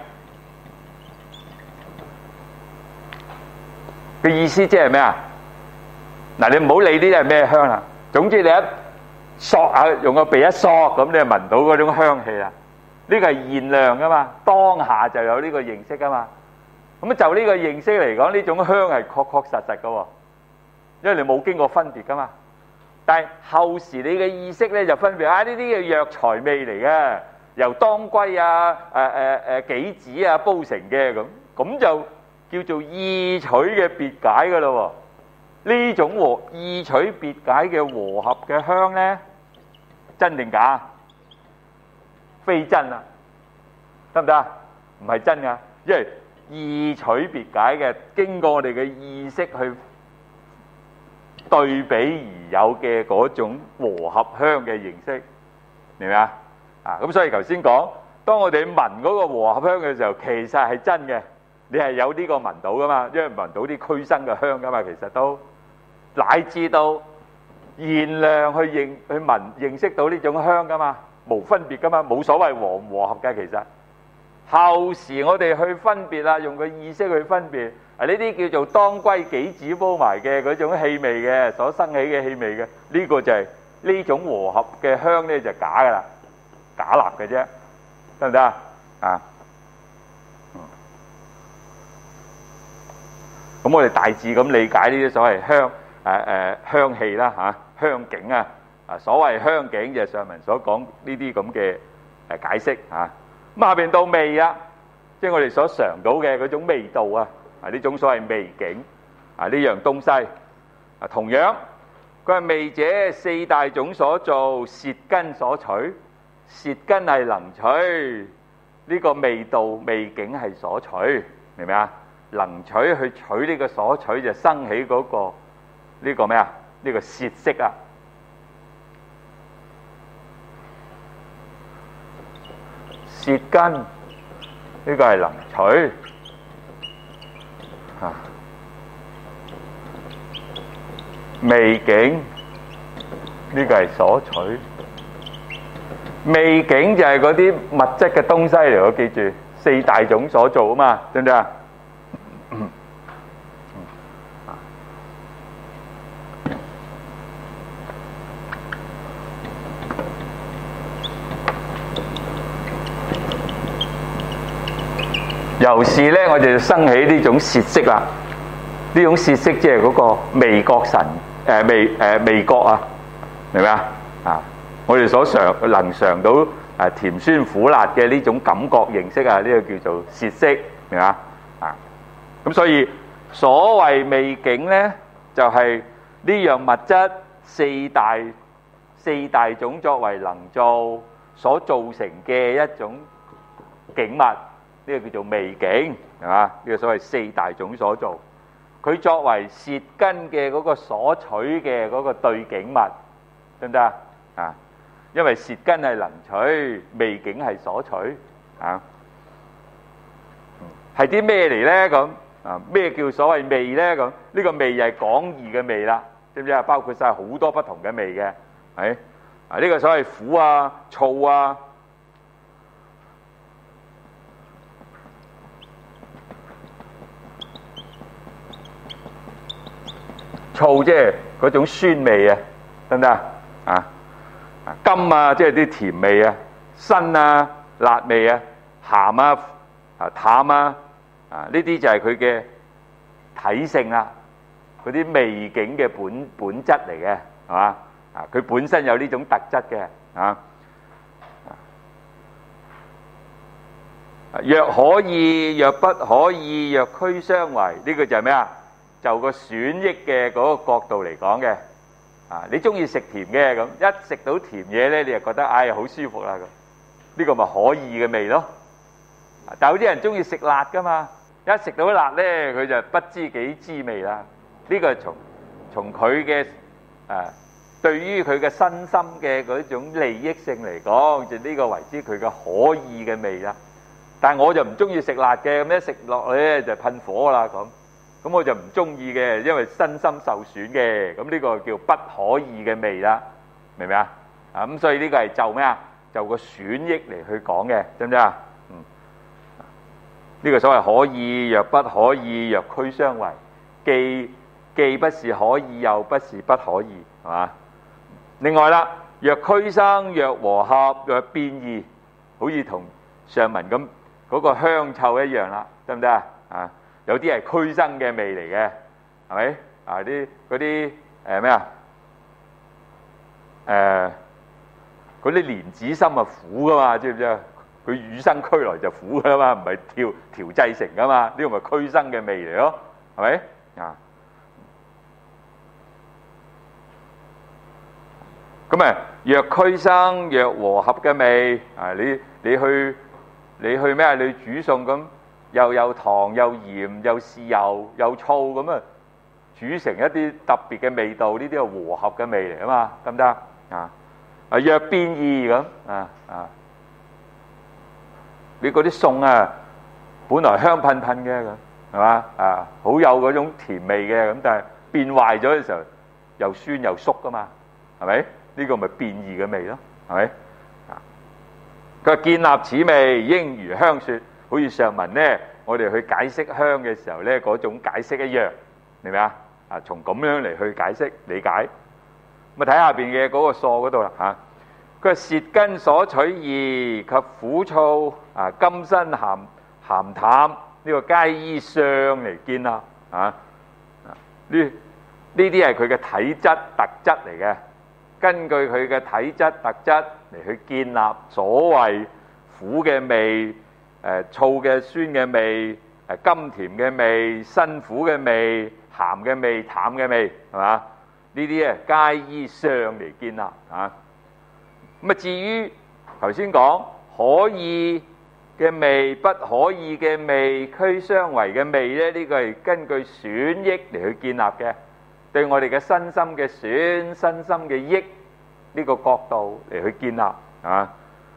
嘅意思，即係咩啊？嗱，你唔好理呢啲係咩香啦，總之你一索下，用個鼻一索，咁你就聞到嗰種香氣啦。呢個係現量噶嘛，當下就有呢個認識噶嘛。咁就呢個認識嚟講，呢種香係確確實實噶喎，因為你冇經過分別噶嘛。但係後時你嘅意識咧就分別啊，呢啲嘅藥材味嚟嘅，由當歸啊、杞子啊煲成嘅咁就叫做意取嘅別解噶咯喎。呢種意取別解嘅和合嘅香咧，真定假？非真啊，得唔得啊？唔係真噶，因為意取別解嘅，經過我哋嘅意識去對比而有嘅嗰種和合香嘅形式，明唔明啊？咁所以頭先講，當我哋聞嗰個和合香嘅時候，其實係真嘅，你係有呢個聞到噶嘛，因為聞到啲俱生嘅香噶嘛，其實都乃至到現量去聞認識到呢種香噶嘛。無分別噶嘛，冇所謂和唔和合嘅。其實後時我哋去分別啦，用個意識去分別，呢啲叫做當歸杞子煲埋嘅嗰種氣味嘅，所生起嘅氣味嘅，呢個就係呢種和合嘅香咧，就假噶啦，假立嘅啫，得唔得啊？咁我哋大致咁理解呢啲所謂香氣啦香景啊。所謂香景就係上文所講呢啲咁嘅解釋嚇。咁下邊到味啊，即係我哋所嘗到嘅嗰種味道啊，呢種所謂味境呢樣東西同樣佢係味者四大種所造，舌根所取，舌根係能取，呢個味道味境係所取，明唔明啊？能取去取呢個所取就生起嗰個呢個咩啊？呢個舌識啊。舌根呢個係能取味境呢個係所取，味境就係嗰啲物質嘅東西嚟，我記住四大種所造啊嘛，知唔知啊？由是咧，我哋就生起呢種舌識啦。呢種舌識即係嗰個味覺神味覺啊，明唔明啊？我哋所能嘗到甜酸苦辣嘅呢種感覺形式啊，呢個叫做舌識，明唔明啊？咁所以所謂味境呢，就係呢樣物質四大種作為能造所造成嘅一種景物，呢個叫做味境，係嘛？呢個所謂四大種所造，佢作為舌根嘅嗰個所取嘅嗰個對境物，得唔得啊？啊，因為舌根係能取，味境係所取，啊，係啲咩嚟呢？咁啊，咩叫所謂味呢？咁呢個味係廣義嘅味啦，知唔知啊？包括晒好多不同嘅味嘅，係啊，呢個所謂苦啊、醋啊。醋即係嗰種酸味啊，得唔得啊？甘啊，即係啲甜味啊；辛啊，辣味啊；鹹啊，淡啊，呢啲就係佢嘅體性啦，嗰啲味境嘅本質嚟嘅，係嘛？啊，佢本身有呢種特質嘅，啊。若可以，若不可以，若俱相違，呢個就係咩啊？就個損益嘅嗰個角度嚟講嘅，啊，你中意食甜嘅咁，一食到甜嘢咧，你就覺得唉好舒服啦咁，呢個咪可以嘅味咯。但有啲人中意食辣噶嘛，一食到辣咧，佢就不知幾滋味啦。呢個從佢嘅對於佢嘅身心嘅嗰種利益性嚟講，就呢個為之佢嘅可以嘅味啦。但係我就唔中意食辣嘅，咁一食落去咧就噴火啦咁。咁我就唔中意嘅，因為身心受損嘅，咁呢個叫不可以嘅味啦，明唔明啊？啊，咁所以呢個係就咩啊？就個損益嚟去講嘅，知唔知啊？呢個所謂可以，若不可以，若俱相違，既不是可以，又不是不可以，係嘛？另外啦，若俱生，若和合，若變異，好似同上文咁嗰個香臭一樣啦，得唔得啊？啊！有啲係俱生嘅味嚟嘅，係咪？啊，嗰啲咩啊？嗰啲蓮子心啊苦噶嘛，知唔知啊？佢與生俱來就苦噶嘛，唔係調製成噶嘛。呢個咪俱生嘅味嚟咯，係咪？啊，咁啊，若俱生，若和合嘅味啊，你去咩啊？你煮餸咁。又有糖又鹽又豉油又醋咁啊，煮成一啲特別嘅味道，呢啲係和合嘅味嚟啊嘛，得唔得啊？若變異咁你嗰啲餸啊，本來香噴噴嘅咁，係嘛啊，好有嗰種甜味嘅咁，但係變壞咗嘅時候又酸又縮噶嘛，係咪？呢個咪變異嘅味咯，係咪？佢話建立此味，應如香說。好似上文咧，我哋去解釋香嘅時候咧，嗰種解釋一樣，明唔明啊？啊，從咁樣嚟去解釋理解。咁啊，睇下邊嘅嗰個數嗰度啦嚇。佢話舌根所取義及苦醋啊，甘辛鹹淡呢個皆依相嚟建立啊。呢啲係佢嘅體質特質嚟嘅，根據佢嘅體質特質嚟去建立所謂苦嘅味。醋嘅酸嘅味，甘甜嘅味，辛苦嘅味，鹹嘅味，淡嘅味，係嘛？呢啲啊，皆依相嚟建立啊。咁啊，至於頭先講可以嘅味、不可以嘅味、俱相違嘅味咧，呢個係根據損益嚟去建立嘅，對我哋嘅身心嘅損、身心嘅益呢個角度嚟去建立啊。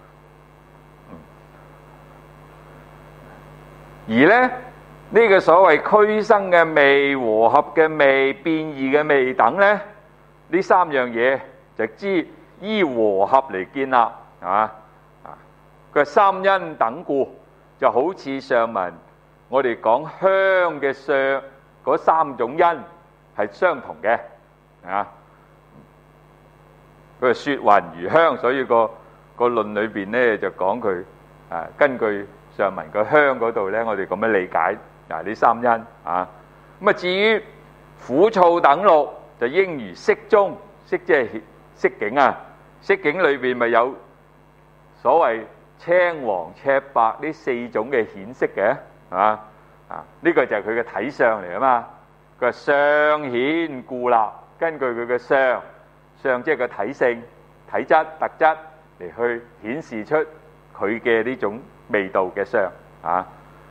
而咧呢個所謂俱生嘅味、和合嘅味、變異嘅味等咧，呢三樣嘢就知依和合嚟建立，係嘛？佢三因等故，就好似上文我哋講香嘅相嗰三種因係相同嘅，啊，佢話說云如香，所以個論裏邊咧就講佢根據上文個香嗰度咧，我哋咁樣理解呢三因啊。咁啊，至於苦醋等六就應如色中，色即係色境啊。色境裏邊咪有所謂青黃赤白呢四種嘅顯色嘅，係嘛？ 呢個就係佢嘅體相嚟啊嘛。佢話相顯故立，根據佢嘅相即係個體性、體質、特質嚟去顯示出佢嘅呢種味道嘅相啊。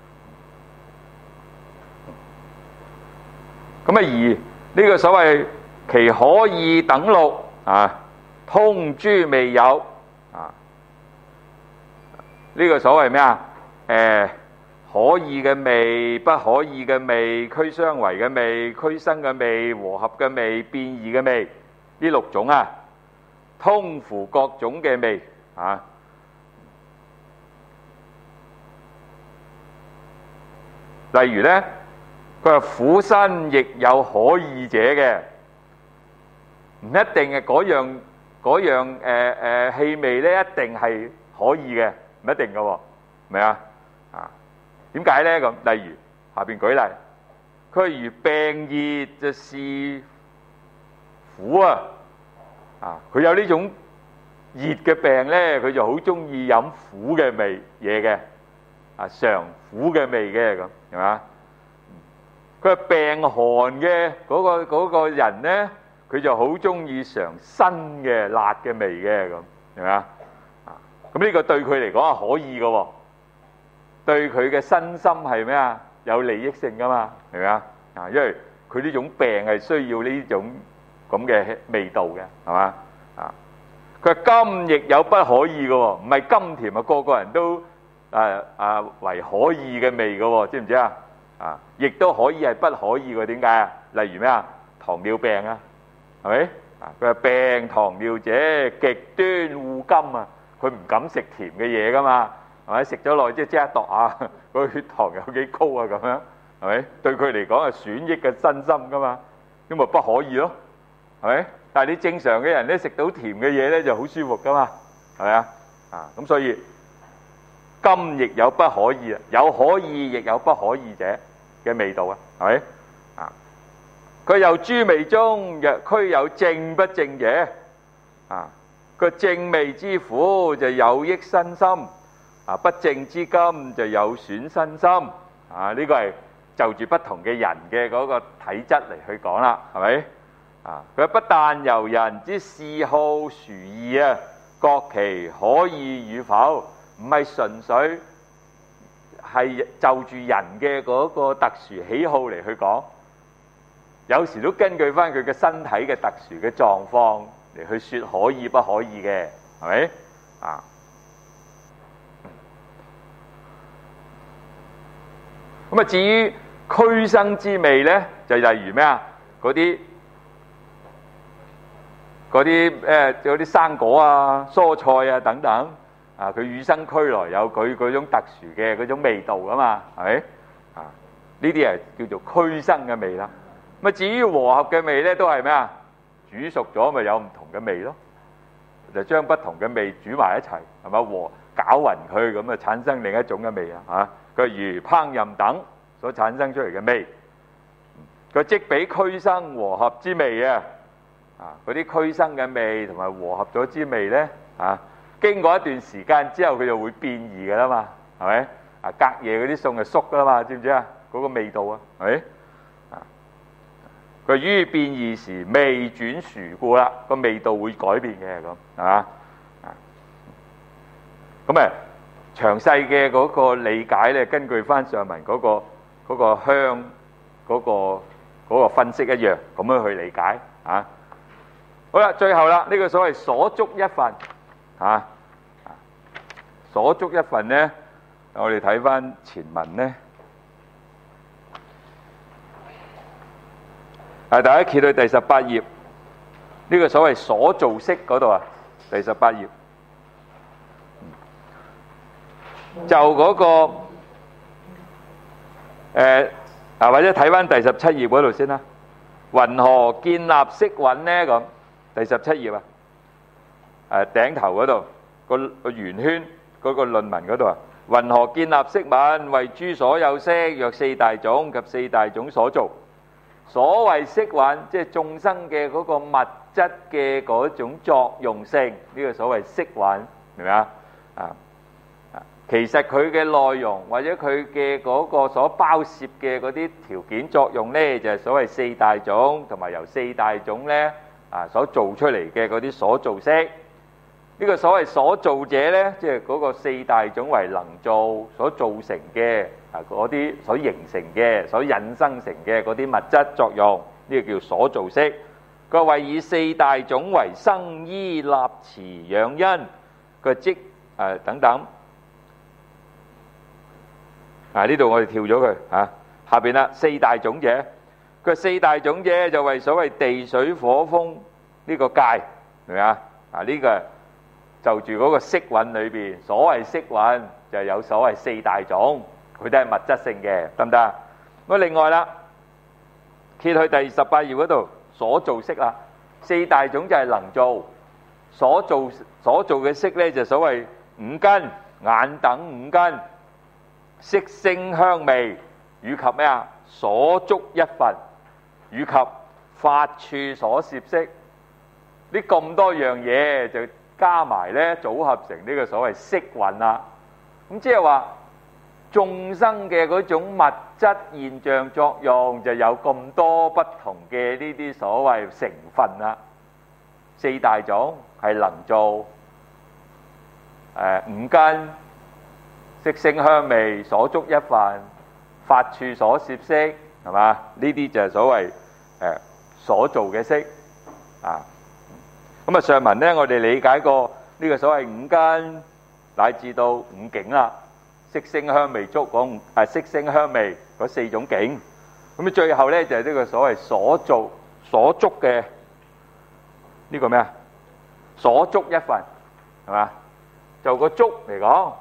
咁而呢個所謂其可意等六通諸味有呢個所謂咩啊？可意嘅味、不可意嘅味、俱相違嘅味、俱生嘅味、和合嘅味、變異嘅味，呢六種通乎各種嘅味例如呢，佢話苦身亦有可意者嘅，唔一定係嗰樣氣味呢，一定係可意嘅，唔一定嘅喎，明啊？點解呢？咁例如下邊舉例，佢如病熱就是苦佢有呢種熱嘅病呢，佢就好中意飲苦嘅味嘢嘅嘗苦嘅味嘅咁，係嘛？佢話病寒嘅嗰個人呢，佢就好中意嘗辛嘅辣嘅味嘅咁，係嘛？咁呢個對佢嚟講係可以嘅喎。對佢嘅身心係咩啊？有利益性噶嘛，係咪啊？因為佢呢種病係需要呢種咁嘅味道嘅，係嘛？佢話甘亦有不可意嘅喎，唔係甘甜個個人都為可意嘅味嘅喎，知唔知啊？亦都可以係不可意嘅，點解啊？例如咩啊？糖尿病係咪？佢話病糖尿者極端惡甘佢唔敢食甜嘅嘢噶嘛。係咪食咗耐即刻度下個血糖有幾高咁樣？係咪對佢嚟講係損益嘅身心噶嘛？咁咪不可以咯？係咪？但係你正常嘅人咧食到甜嘅嘢咧就好舒服噶嘛？係咪啊？咁所以甘亦有不可意有可意亦有不可意者嘅味道係咪？佢又諸味中若俱有正不正者個正味之苦就有益身心。不正之甘就有損身心呢個係就住不同嘅人嘅嗰個體質嚟去講啦，係咪？佢不但由人之嗜好殊異各其可意與否，唔係純粹係就住人嘅嗰個特殊喜好嚟去講，有時都根據翻佢嘅身體嘅特殊嘅狀況嚟去說可以不可以嘅，係咪？咁至於俱生之味咧，就例如咩啊？嗰啲生果蔬菜等等佢與生俱來有佢嗰種特殊嘅嗰種味道噶嘛，係咪？呢啲係叫做俱生嘅味啦。咁至於和合嘅味咧，都係咩啊？煮熟咗咪有唔同嘅味咯，就將不同嘅味煮埋一齊，係咪和攪勻佢咁產生另一種嘅味佢如烹飪等所產生出嚟嘅味，佢即比俱生和合之味嗰啲俱生嘅味同埋和合咗之味咧經過一段時間之後，佢就會變異噶啦嘛，係咪？隔夜嗰啲餸就縮噶啦嘛，知唔知啊？嗰個味道係咪？佢於變異時味轉殊故啦，個味道會改變嘅咁，係嘛？咁詳細嘅嗰個理解咧，根據翻上文嗰個香嗰個分析一樣，咁樣去理解好啦，最後啦，呢個所謂所足一分所足一分咧，我哋睇翻前文咧，大家揭到第18頁，呢個所謂所造色嗰度第18頁。就嗰個或者睇翻第17頁嗰度先啦。云何建立色蘊呢？咁第17頁頂頭嗰度個圓圈嗰個論文嗰度云何建立色蘊？為諸所有色，若四大種及四大種所造。所謂色蘊，即係眾生嘅嗰個物質嘅嗰種作用性，呢個所謂色蘊，明唔明啊？ 其實佢嘅內容或者佢嘅嗰個所包涉嘅嗰啲條件作用呢，就係所謂四大種，同埋由四大種呢所做出嚟嘅嗰啲所造色。呢個所謂所造者呢，即係嗰個四大種為能造所造成嘅嗰啲所形成嘅、所引生成嘅嗰啲物質作用，呢個叫所造色。佢話以四大種為生依立持養因個即等等。呢度我哋跳咗佢下邊啦，四大種者，佢四大種者就為所謂地水火風呢個界，明唔明啊？呢個就住嗰個色蘊裏邊，所謂色蘊就有所謂四大種，佢都係物質性嘅，得唔得？咁另外啦，揭去第18頁嗰度，所造色啦，四大種就係能造，所造嘅色咧就所謂五根，眼等五根。色聲香味以及咩啊？所觸一分，以及法處所攝色，呢咁多樣嘢就加埋咧，組合成呢個所謂色蘊啦。咁即係話眾生嘅嗰種物質現象作用就有咁多不同嘅呢啲所謂成分啦。四大種係能造，五根。色聲香味所觸一分，法處所攝色，係嘛？呢啲就係所謂所造嘅色咁上文呢，我哋理解過呢個所謂五根乃至到五境啦，色聲香味觸講色聲香味嗰四種境。咁最後呢，就係呢個所謂所造所觸嘅呢個咩啊？所觸一分，係嘛？就個觸嚟講。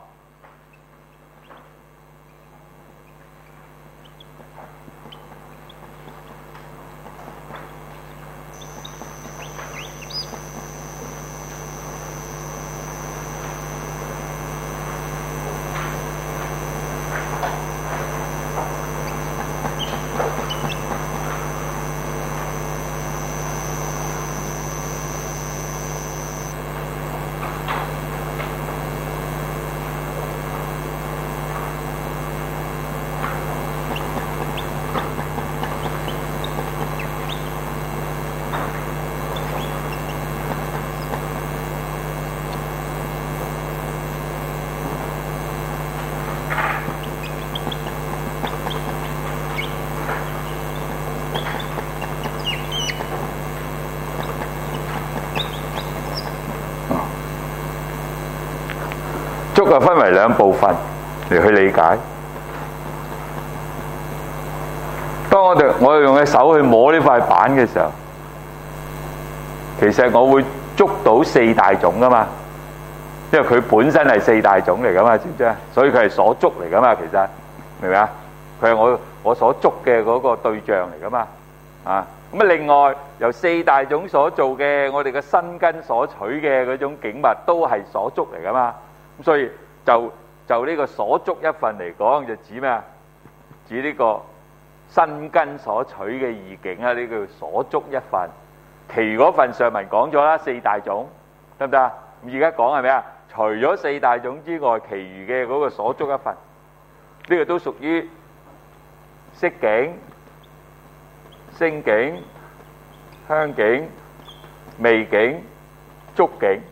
觸分為兩部分嚟去理解。當我哋用隻手去摸呢塊板嘅時候，其實我會觸到四大種噶嘛，因為佢本身係四大種嚟噶嘛，知唔知啊？所以佢係所觸嚟噶嘛，其實明唔明啊？佢係我所觸嘅嗰個對象嚟噶嘛。咁另外由四大種所做嘅，我哋嘅身根所取嘅嗰種景物都係所觸嚟噶嘛。咁所以就呢個所觸一分嚟講，就指咩啊？指呢個身根所取嘅義境啊，呢個叫所觸一分。其餘嗰份上文講咗啦，四大種，得唔得啊？咁而家講係咩啊？除咗四大種之外，其餘嘅嗰個所觸一分，呢個都屬於色境、聲境、香境、味境、觸境，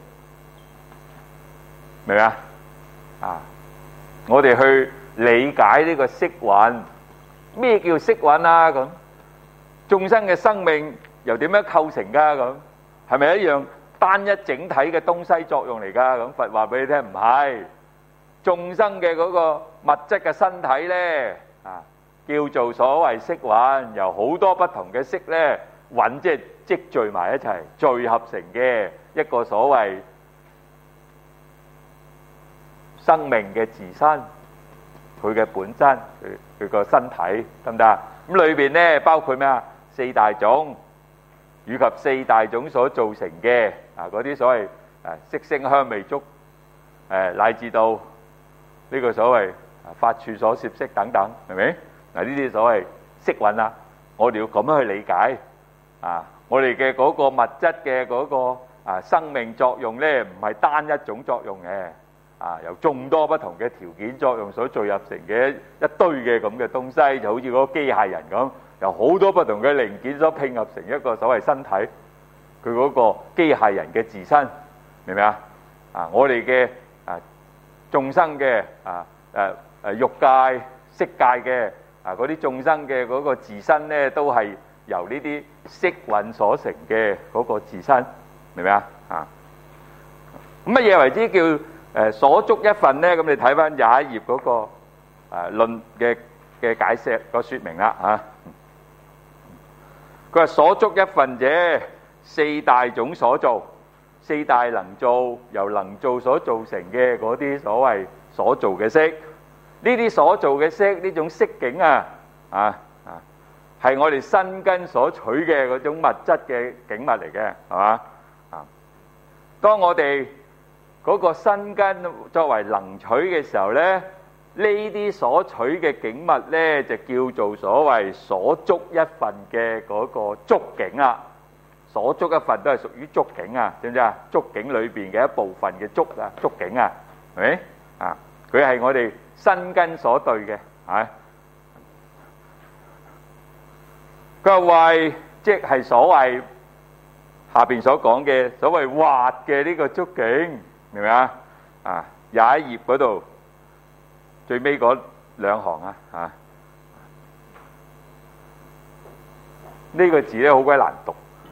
明唔明啊？我哋去理解呢個色蘊，咩叫色蘊啊？咁眾生嘅生命又點樣構成㗎？咁係咪一樣單一整體嘅東西作用嚟㗎？咁佛話俾你聽，唔係。眾生嘅嗰個物質嘅身體咧，叫做所謂色蘊，由好多不同嘅色咧蘊，即係積聚埋一齊，聚合成嘅一個所謂生命嘅自身，佢嘅本身，佢個身體，得唔得啊？咁裏邊咧包括咩啊？四大種，以及四大種所造成嘅嗰啲所謂色聲香味觸，乃至到呢個所謂法處所攝色等等，明唔明？嗱，呢啲所謂色蘊啊，我哋要咁樣去理解我哋嘅嗰個物質嘅嗰個生命作用咧，唔係單一種作用嘅， 由眾多不同嘅條件作用所聚合成嘅一堆嘅咁嘅東西，就好似嗰個機械人咁，由好多不同嘅零件所拼合成一個所謂身體。佢嗰個機械人嘅自身，明唔明啊？我哋嘅眾生嘅欲界、色界嘅嗰啲眾生嘅嗰個自身咧，都係由呢啲色蘊所成嘅嗰個自身，明唔明啊？咁乜嘢為之叫所觸一分咧？咁你睇翻廿一頁嗰個論嘅解釋個説明啦嚇。佢話所觸一分者，四大種所造，四大能造，由能造所造成嘅嗰啲所謂所造嘅色，呢啲所造嘅色，呢種色境係我哋身根所取嘅嗰種物質嘅景物嚟嘅，係嘛？當我哋嗰個身根作為能取嘅時候咧，呢啲所取嘅景物咧，就叫做所謂所觸一分嘅嗰個觸境啦。所觸一分都係屬於觸境啊，知唔知啊？觸境裏邊嘅一部分嘅觸境啊，係咪啊？佢係我哋身根所對嘅，係。佢話為即係所謂下邊所講嘅所謂滑嘅呢個觸境，明唔明啊？廿一頁嗰度最尾嗰兩行呢個字咧好鬼難讀。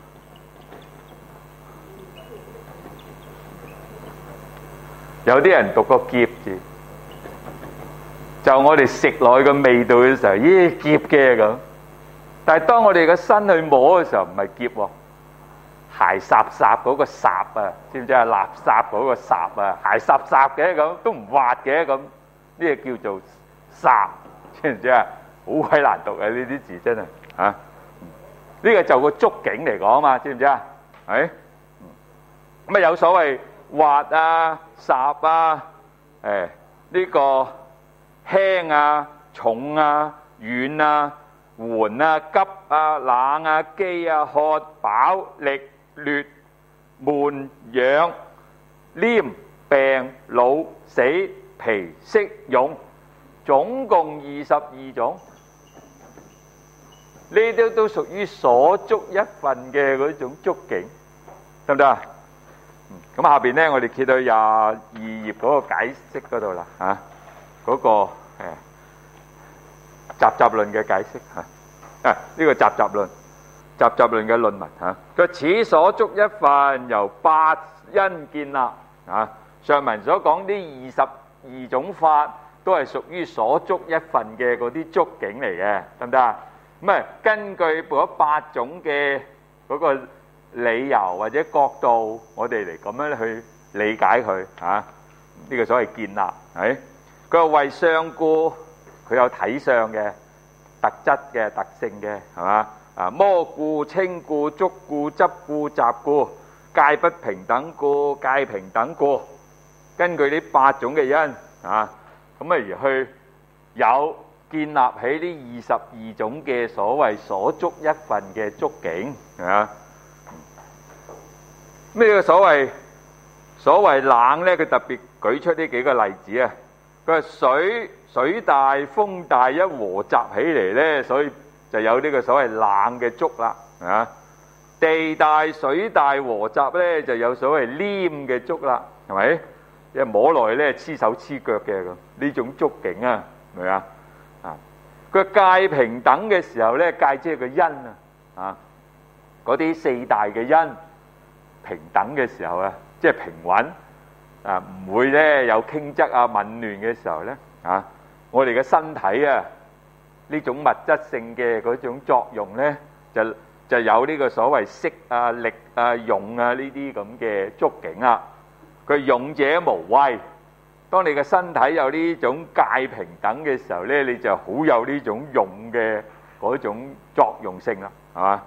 有啲人讀個澀字，就我哋食落去個味道嘅時候，咦澀嘅咁。但係當我哋個身去摸嘅時候，唔係澀喎，鞋霎霎嗰個霎啊，知唔知啊？垃圾嗰個霎啊，鞋霎霎嘅咁，都唔滑嘅咁，呢個叫做霎，知唔知啊？好鬼難讀啊！呢啲字真係嚇。呢個就個觸境嚟講啊嘛，知唔知啊？係咁啊，有所謂滑啊、霎啊、呢個輕啊、重啊、軟啊、緩啊、急啊、冷啊、飢啊、渴、飽、力、劣、悶、癢、黏、病、老、死、疲、息、勇，總共22種。呢啲都屬於所觸一分嘅嗰種觸境，得唔得啊？咁下邊咧，我哋揭到22頁嗰個解釋嗰度啦，嗰個集集論嘅解釋呢個集集論嘅論文佢此所觸一分，由8因建立上文所講啲22種法，都係屬於所觸一分嘅嗰啲觸境嚟嘅，得唔得啊？咁啊，根據嗰8種嘅嗰個理由或者角度，我哋嚟咁樣去理解佢呢個所謂建立係。佢話為相故，佢有體相嘅特質嘅特性嘅，係嘛？摩故、稱故、觸故、執故、集故、界不平等故、界平等故，根據呢8種嘅因咁啊而去有建立起呢22種嘅所謂所觸一分嘅觸境，係嘛？咩個所謂冷咧？佢特別舉出呢幾個例子啊！佢話水大風大一和集起嚟咧，所以就有呢個所謂冷嘅觸啦，地大水大和集咧，就有所謂黏嘅觸啦，係咪？因為摸落去咧黐手黐腳嘅咁，呢種觸境啊，係咪啊？佢界平等嘅時候咧，界即係個因嗰啲4大嘅因平等嘅時候即係平穩唔會咧有傾側紊亂嘅時候咧我哋嘅身體呢種物質性嘅嗰種作用咧，就有呢個所謂息力用呢啲咁嘅觸境啦。佢用者無畏，當你嘅身體有呢種界平等嘅時候咧，你就好有呢種用嘅嗰種作用性啦，係嘛？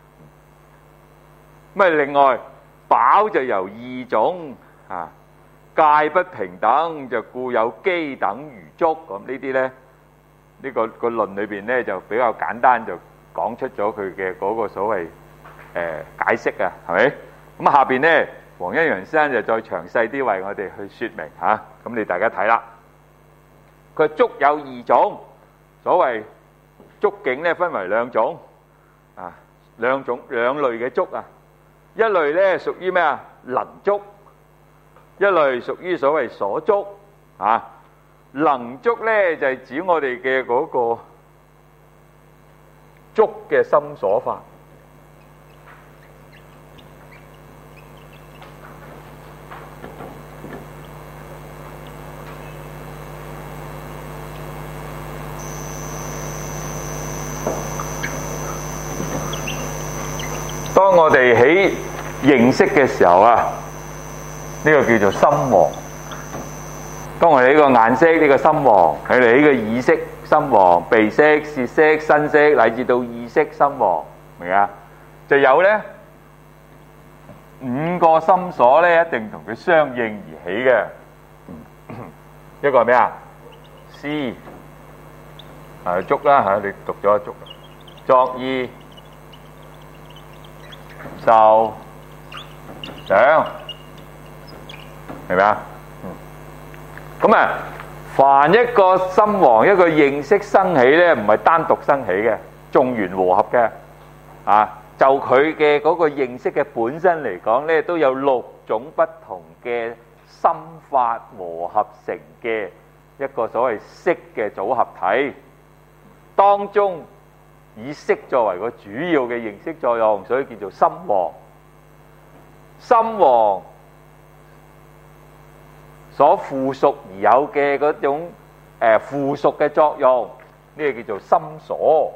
咁另外飽就由2種界不平等，就故有饑等如竹。咁呢啲咧，呢個論裏邊咧就比較簡單，就講出咗佢嘅嗰個所謂解釋係咪？咁下邊咧，黃一陽先生就再詳細啲為我哋去説明咁你大家睇啦。佢竹有二種，所謂竹徑咧分為兩種，兩類嘅竹啊。一類咧屬於咩啊？能竹，一類屬於所謂鎖竹啊。能竹咧就係指我哋嘅嗰個竹嘅深鎖法。當我哋喺認識嘅時候啊，呢個叫做心王。當我哋呢個眼識呢個心王，佢哋呢個耳識心王、鼻識、舌識、身識，乃至到意識心王，明啊？就有咧5個心所咧，一定同佢相應而起嘅。一個係咩啊？思觸啦嚇，你讀咗觸。作意、受、想，明白啊？咁啊，凡一個心王一個認識生起咧，唔係單獨生起嘅，眾緣和合嘅啊。就佢嘅嗰個認識嘅本身嚟講咧，都有6種不同嘅心法和合成嘅一個所謂識嘅組合體，當中以識作為個主要嘅認識作用，所以叫做心王。心王所附屬而有嘅嗰種附屬嘅作用，呢個叫做心所。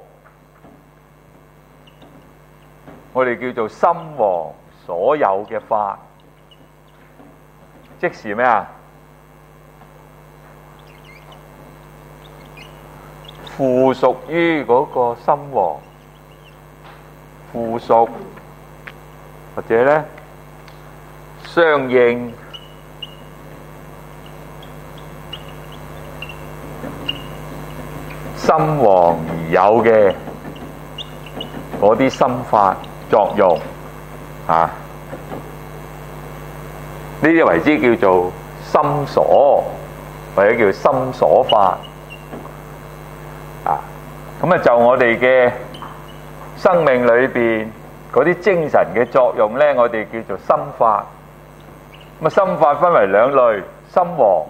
我哋叫做心王所有嘅法，即是咩啊？附屬於嗰個心王，附屬或者咧相應心王而有嘅嗰啲心法作用啊，呢啲為之叫做心所，或者叫心所法啊。咁啊，就我哋嘅生命裏邊嗰啲精神嘅作用咧，我哋叫做心法。咁啊，心法分為2類：心王、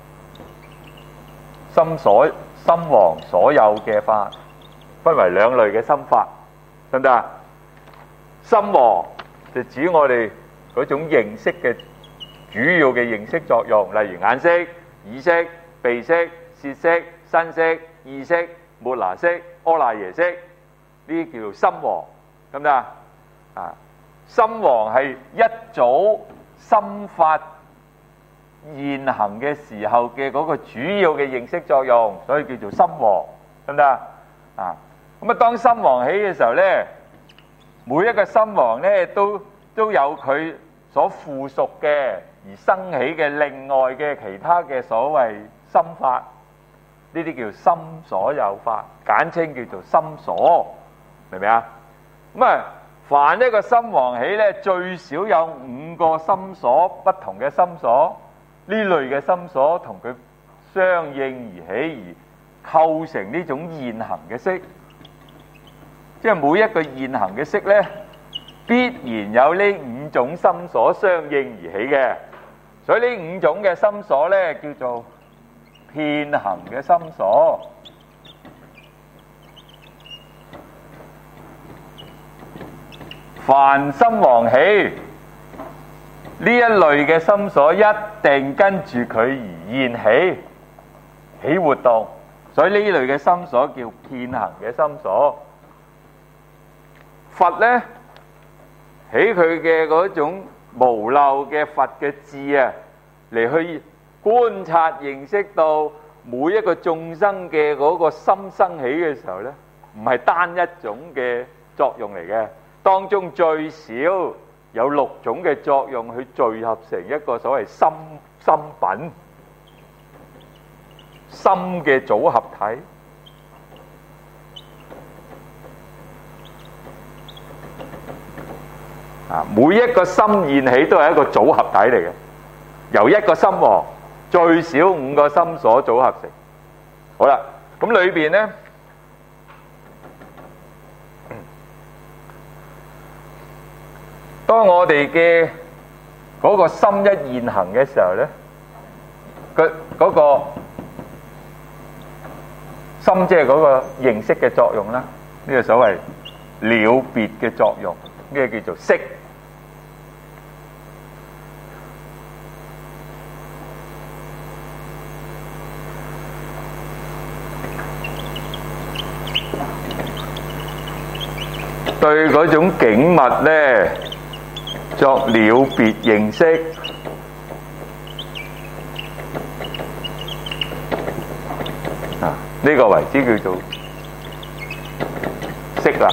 心王所有嘅法，分為2類嘅心法，得唔得啊？心王就指我哋嗰種認識嘅主要嘅認識作用，例如眼識、耳識、鼻識、舌識、身識、意識、末那識、阿賴耶識，呢啲叫做心王，得唔得啊？心王係一組心法現行嘅時候嘅嗰個主要嘅認識作用，所以叫做心王，得唔得啊？咁啊，當心王起嘅時候咧，每一個心王咧都有佢所附屬嘅而生起嘅另外嘅其他嘅所謂心法，呢啲叫心所有法，簡稱叫做心所，明唔明啊？咁啊，凡一個心王起咧，最少有5個心所，不同嘅心所，呢類嘅心所同佢相應而起，而構成呢種現行嘅識。即係每一個現行嘅識咧，必然有呢5種心所相應而起嘅，所以呢5種嘅心所咧叫做遍行嘅心所。凡心王起，呢一類嘅心所一定跟住佢而現起活動，所以呢類嘅心所叫遍行嘅心所。佛咧，喺佢嘅嗰種無漏嘅佛嘅智啊，嚟去觀察認識到每一個眾生嘅嗰個心生起嘅時候咧，唔係單一種嘅作用嚟嘅，當中最少有6種嘅作用去聚合成一個所謂心品、心嘅組合體。每一個心現起都係一個組合體嚟嘅，由一個心王最少5個心所組合成。好啦，咁裏邊呢，當我哋嘅嗰個心一現行嘅時候呢，嗰個心即係嗰個認識嘅作用啦，呢個所謂了別嘅作用，呢個叫做識。對嗰種景物呢作了別認識，呢個為之叫做識啦。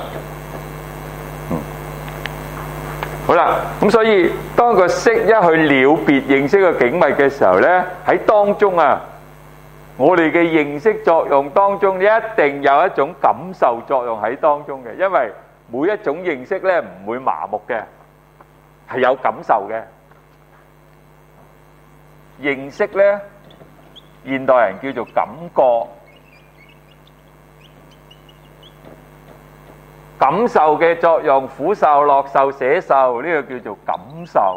好啦，咁所以當個識一去了別認識個景物嘅時候呢，喺當中啊，我哋嘅認識作用當中一定有一種感受作用喺當中嘅，因為每一種認識呢唔會麻木嘅，係有感受嘅。認識呢，現代人叫做感覺。感受嘅作用，苦受、樂受、捨受，呢個叫做感受。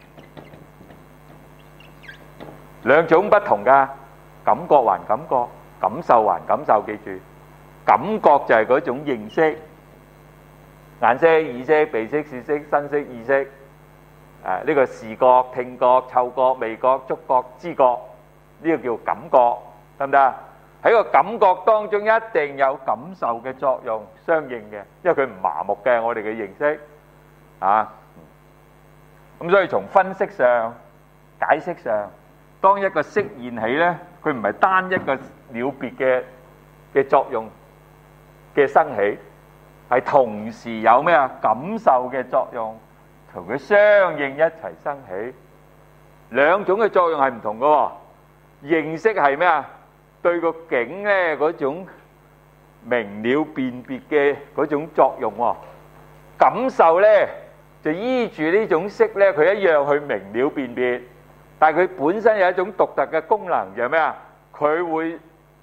兩種不同㗎，感覺還感覺，感受還感受。記住，感覺就係嗰種認識，眼識、耳識、鼻識、舌識、身識、意識。呢個視覺、聽覺、嗅覺、味覺、觸覺、知覺，呢個叫感覺，得唔得？喺個感覺當中一定有感受嘅作用相應嘅，因為佢唔麻木嘅，我哋嘅認識啊。咁所以從分析上、解釋上，當一個識現起呢，佢唔係單一個了別嘅作用嘅生起，係同時有咩啊感受嘅作用同佢相應一齊生起。兩種嘅作用係唔同嘅喎。認識係咩啊？對個景呢嗰種明了辨別嘅嗰種作用喎，感受呢就依住呢種識呢，佢一樣去明了辨別，但係佢本身有一種獨特嘅功能，就係咩啊？佢會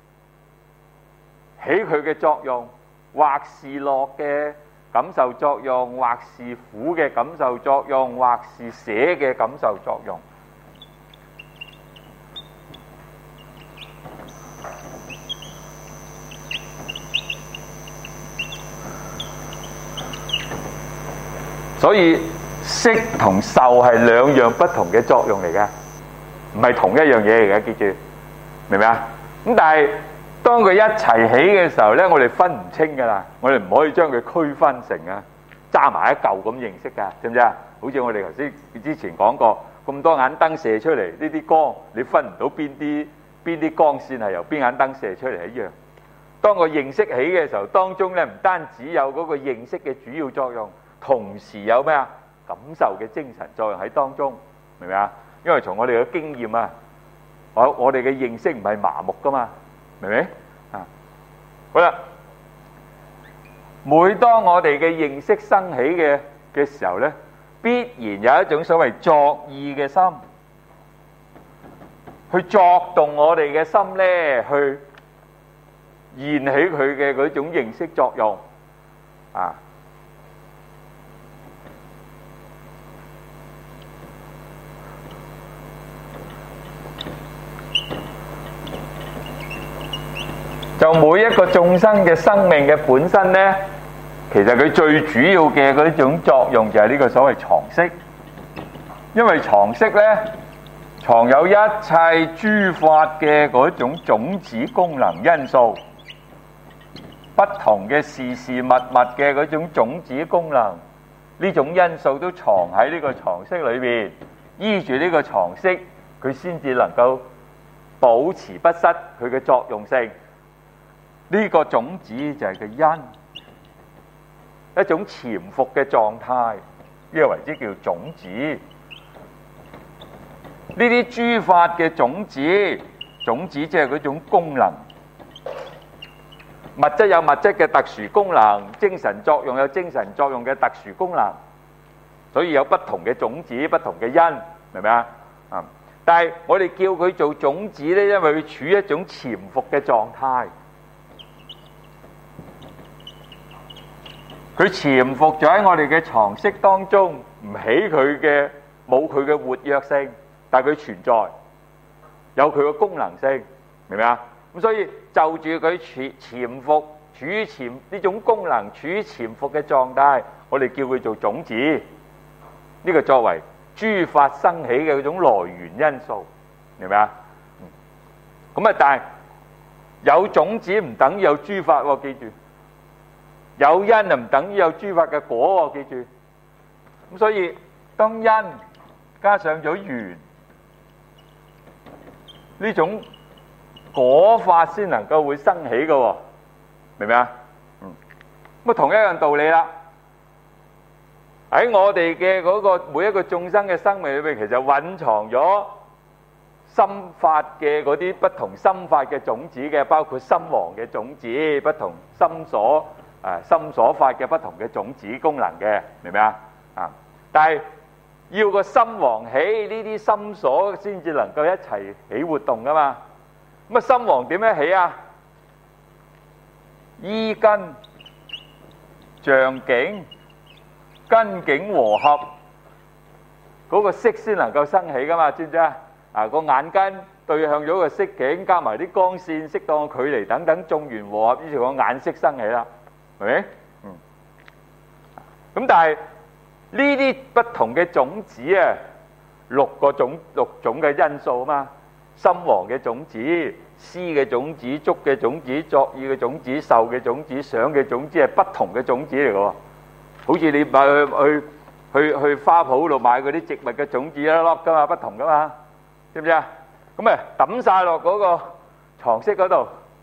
起佢嘅作用，或是樂嘅感受作用，或是苦嘅感受作用，或是捨嘅感受作用。所以識同受係兩樣不同嘅作用嚟嘅，唔係同一樣嘢嚟嘅，記住，明唔明啊？咁但係當佢一齊起嘅時候呢，我哋分唔清噶啦，我哋唔可以將佢區分成啊揸埋一嚿咁認識噶，知唔知啊？好似我哋頭先之前講過，咁多眼燈射出嚟，呢啲光你分唔到邊啲光線係由邊眼燈射出嚟一樣。當個認識起嘅時候，當中呢唔單止有嗰個認識嘅主要作用，同時有咩啊？感受嘅精神作用喺當中，明唔明啊？因為從我哋嘅經驗啊，我哋嘅認識唔係麻木噶嘛，明唔明啊？好啦，每當我哋嘅認識生起嘅時候呢，必然有一種所謂作意嘅心，去作動我哋嘅心呢，去現起佢嘅嗰種認識作用啊。就每一個眾生嘅生命嘅本身呢，其實佢最主要嘅嗰種作用就係呢個所謂藏識，因為藏識呢，藏有一切諸法嘅嗰種種子功能因素，不同嘅事事物物嘅嗰種種子功能，呢種因素都藏喺呢個藏識裏邊，依住呢個藏識，佢先至能夠保持不失佢嘅作用性。呢個種子就係個因，一種潛伏嘅狀態，呢個為之叫種子。呢啲諸法嘅種子，種子即係嗰種功能。物質有物質嘅特殊功能，精神作用有精神作用嘅特殊功能，所以有不同嘅種子，不同嘅因，明唔明啊？ 但係我哋叫佢做種子咧，因為佢處於一種潛伏嘅狀態，佢潛伏咗喺我哋嘅床隙當中，唔起佢嘅冇佢嘅活躍性，但係佢存在，有佢嘅功能性，明唔明啊？咁所以就住佢潛伏，處於呢種功能處於潛伏嘅狀態，我哋叫佢做種子。呢個作為諸法生起嘅嗰種來源因素，明唔明啊？咁啊，但係有種子唔等於有諸法喎，記住。有因啊，唔等於有諸法嘅果喎，記住。咁所以當因加上咗緣，呢種果法先能夠會生起嘅喎，明唔明啊？咁啊，同一樣道理啦。喺我哋嘅嗰個每一個眾生嘅生命裏邊，其實蘊藏咗心法嘅嗰啲不同心法嘅種子嘅，包括心王嘅種子，不同心所法嘅不同嘅種子功能嘅，明唔明啊？啊！但係要個心王起，呢啲心所先至能夠一齊起活動噶嘛。咁啊，心王點樣起啊？依根象境。根境和合，嗰個色先能夠生起噶嘛，知唔知啊？啊，個眼根對向咗個色境，加埋啲光線適當嘅距離等等，眾緣和合，於是個眼色生起啦，係咪？咁但係呢啲不同嘅種子啊，六種嘅因素啊嘛，心王嘅種子、思嘅種子、觸嘅種子、作意嘅種子、受嘅種子、想嘅種子係不同嘅種子嚟嘅喎。好似你買去花圃度買嗰啲植物嘅種子一粒噶嘛，不同噶嘛，知唔知啊？咁啊抌晒落嗰個床隙嗰度，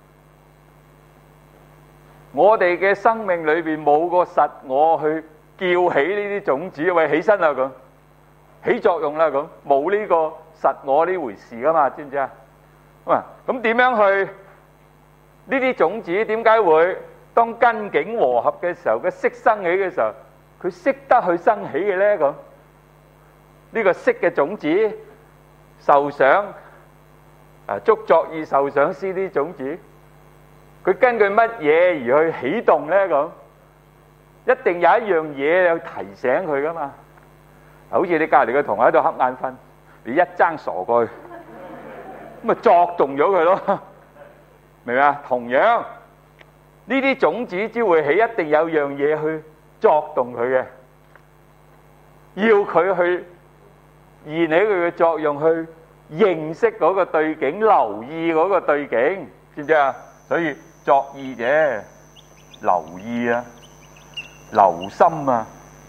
我哋嘅生命裏邊冇個實我去叫起呢啲種子，喂，起身啦咁，起作用啦咁，冇呢個實我呢回事噶嘛，知唔知啊？咁點樣去呢啲種子點解會？當根境和合嘅時候，個色生起嘅時候，佢識得去生起嘅咧咁。呢個色嘅種子，受想觸作意受想思啲種子，佢根據乜嘢而去起動咧咁？一定有一樣嘢有提醒佢噶嘛。好似你隔離嘅同學喺度瞌眼瞓，你一爭傻過去，咁咪作動咗佢咯，明唔明啊？同樣。呢啲種子只會起，一定有樣嘢去作動佢嘅，要佢去燃起佢嘅作用，去認識嗰個對境，留意嗰個對境，知唔知啊？所以作意者留意啊，留心啊，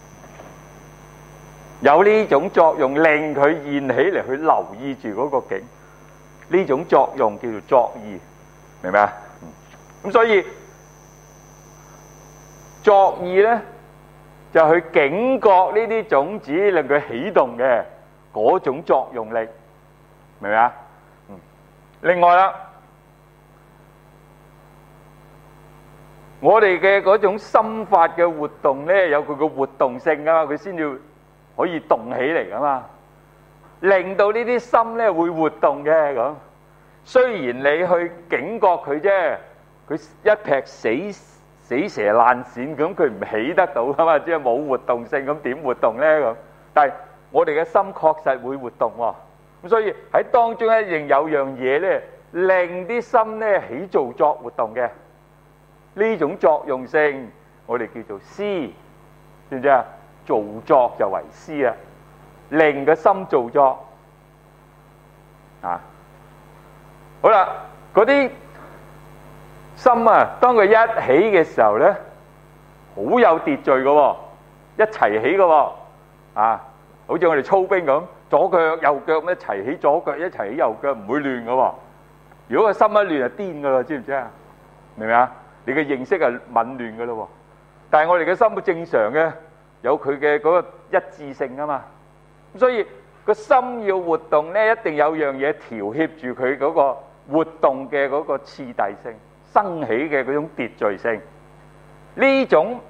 有呢種作用令佢現起嚟，去留意住嗰個境，呢種作用叫做作意，明唔明啊？咁所以作意咧，就去警覺呢啲種子令佢起動嘅嗰種作用力，明唔明啊？另外啦，我哋嘅嗰種心法嘅活動咧，有佢個活動性噶嘛，佢先至可以動起嚟噶嘛，令到呢啲心咧會活動嘅咁。雖然你去警覺佢啫，佢一劈死蛇爛鱔咁，佢唔起得到噶嘛，即係冇活動性，咁點活動咧咁？但係我哋嘅心確實會活動喎，咁所以喺當中一定有樣嘢咧，令啲心咧起造作活動嘅呢種作用性，我哋叫做思，知唔知啊？造作就為思啊，令個心造作啊。好啦，嗰啲心啊，當佢一起嘅時候咧，好有秩序嘅喎，一齊起嘅喎，啊，好似我哋操兵咁，左腳右腳咁一齊起左腳，一齊起右腳，唔會亂嘅喎。如果個心一亂就癲嘅啦，知唔知啊？明唔明啊？你嘅認識係紊亂嘅咯喎。但係我哋嘅心會正常嘅，有佢嘅嗰個一致性啊嘛。咁所以個心要活動咧，一定有樣嘢調協住佢嗰個活動嘅嗰個次第性。生起嘅嗰種秩序性，呢種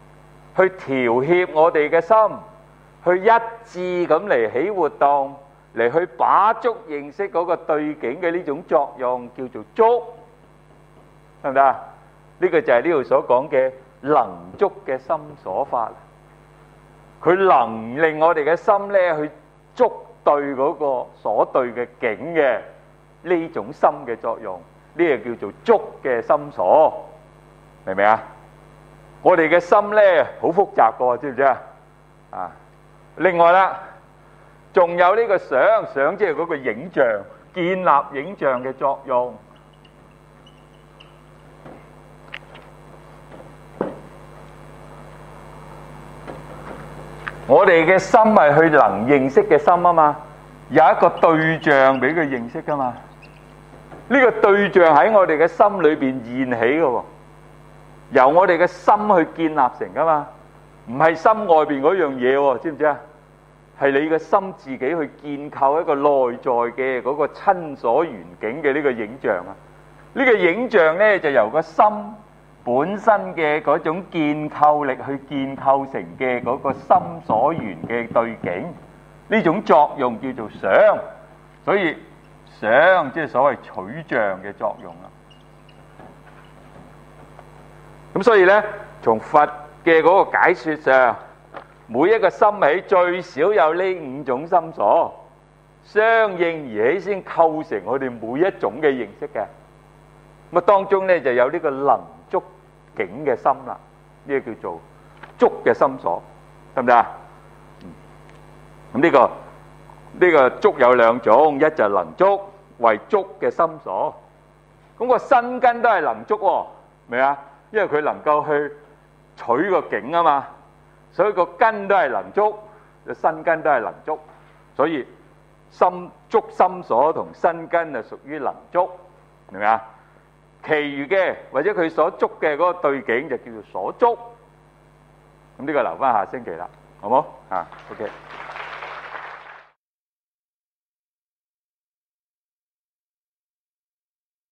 去調協我哋嘅心，去一致咁嚟起活動， 嚟去把捉認識嗰個對境嘅呢種作用，叫做捉，得唔得啊？呢個就係呢度所講嘅能捉嘅心所法。佢能令我哋嘅心咧去捉對嗰個所對嘅境嘅呢種心嘅作用，呢個叫做捉嘅心所，明唔明啊？我哋嘅心咧好複雜㗎，知唔知啊？啊，另外啦，仲有呢個想，想即係嗰個影像，建立影像嘅作用。我哋嘅心係去能認識嘅心啊嘛，有一個對象俾佢認識噶嘛。呢個對象喺我哋嘅心裏邊現起嘅喎，由我哋嘅心去建立成噶嘛，唔係心外邊嗰樣嘢喎，知唔知啊？係你嘅心自己去建構一個內在嘅嗰個親所緣境嘅呢個影像啊。呢個影像咧就由個心本身嘅嗰種建構力去建構成嘅嗰個心所緣嘅對境，呢種作用叫做想，所以想即係所謂取像嘅作用啦。咁所以咧，從佛嘅嗰個解說上，每一個心起最少有呢五種心所，相應而起先構成我哋每一種嘅認識嘅。咁啊，當中咧就有呢個能捉境嘅心啦，呢個叫做捉嘅心所，得唔得啊？咁呢個捉有兩種，一就係能捉為捉嘅心所，咁個身根都係能捉喎，明啊？因為佢能夠去取個境啊嘛，所以個根都係能捉，個身根都係能捉，所以心捉心所同身根係屬於能捉，明唔明啊？其餘嘅或者佢所捉嘅嗰個對境就叫做所捉。咁呢個留翻下星期啦，好冇啊？OK。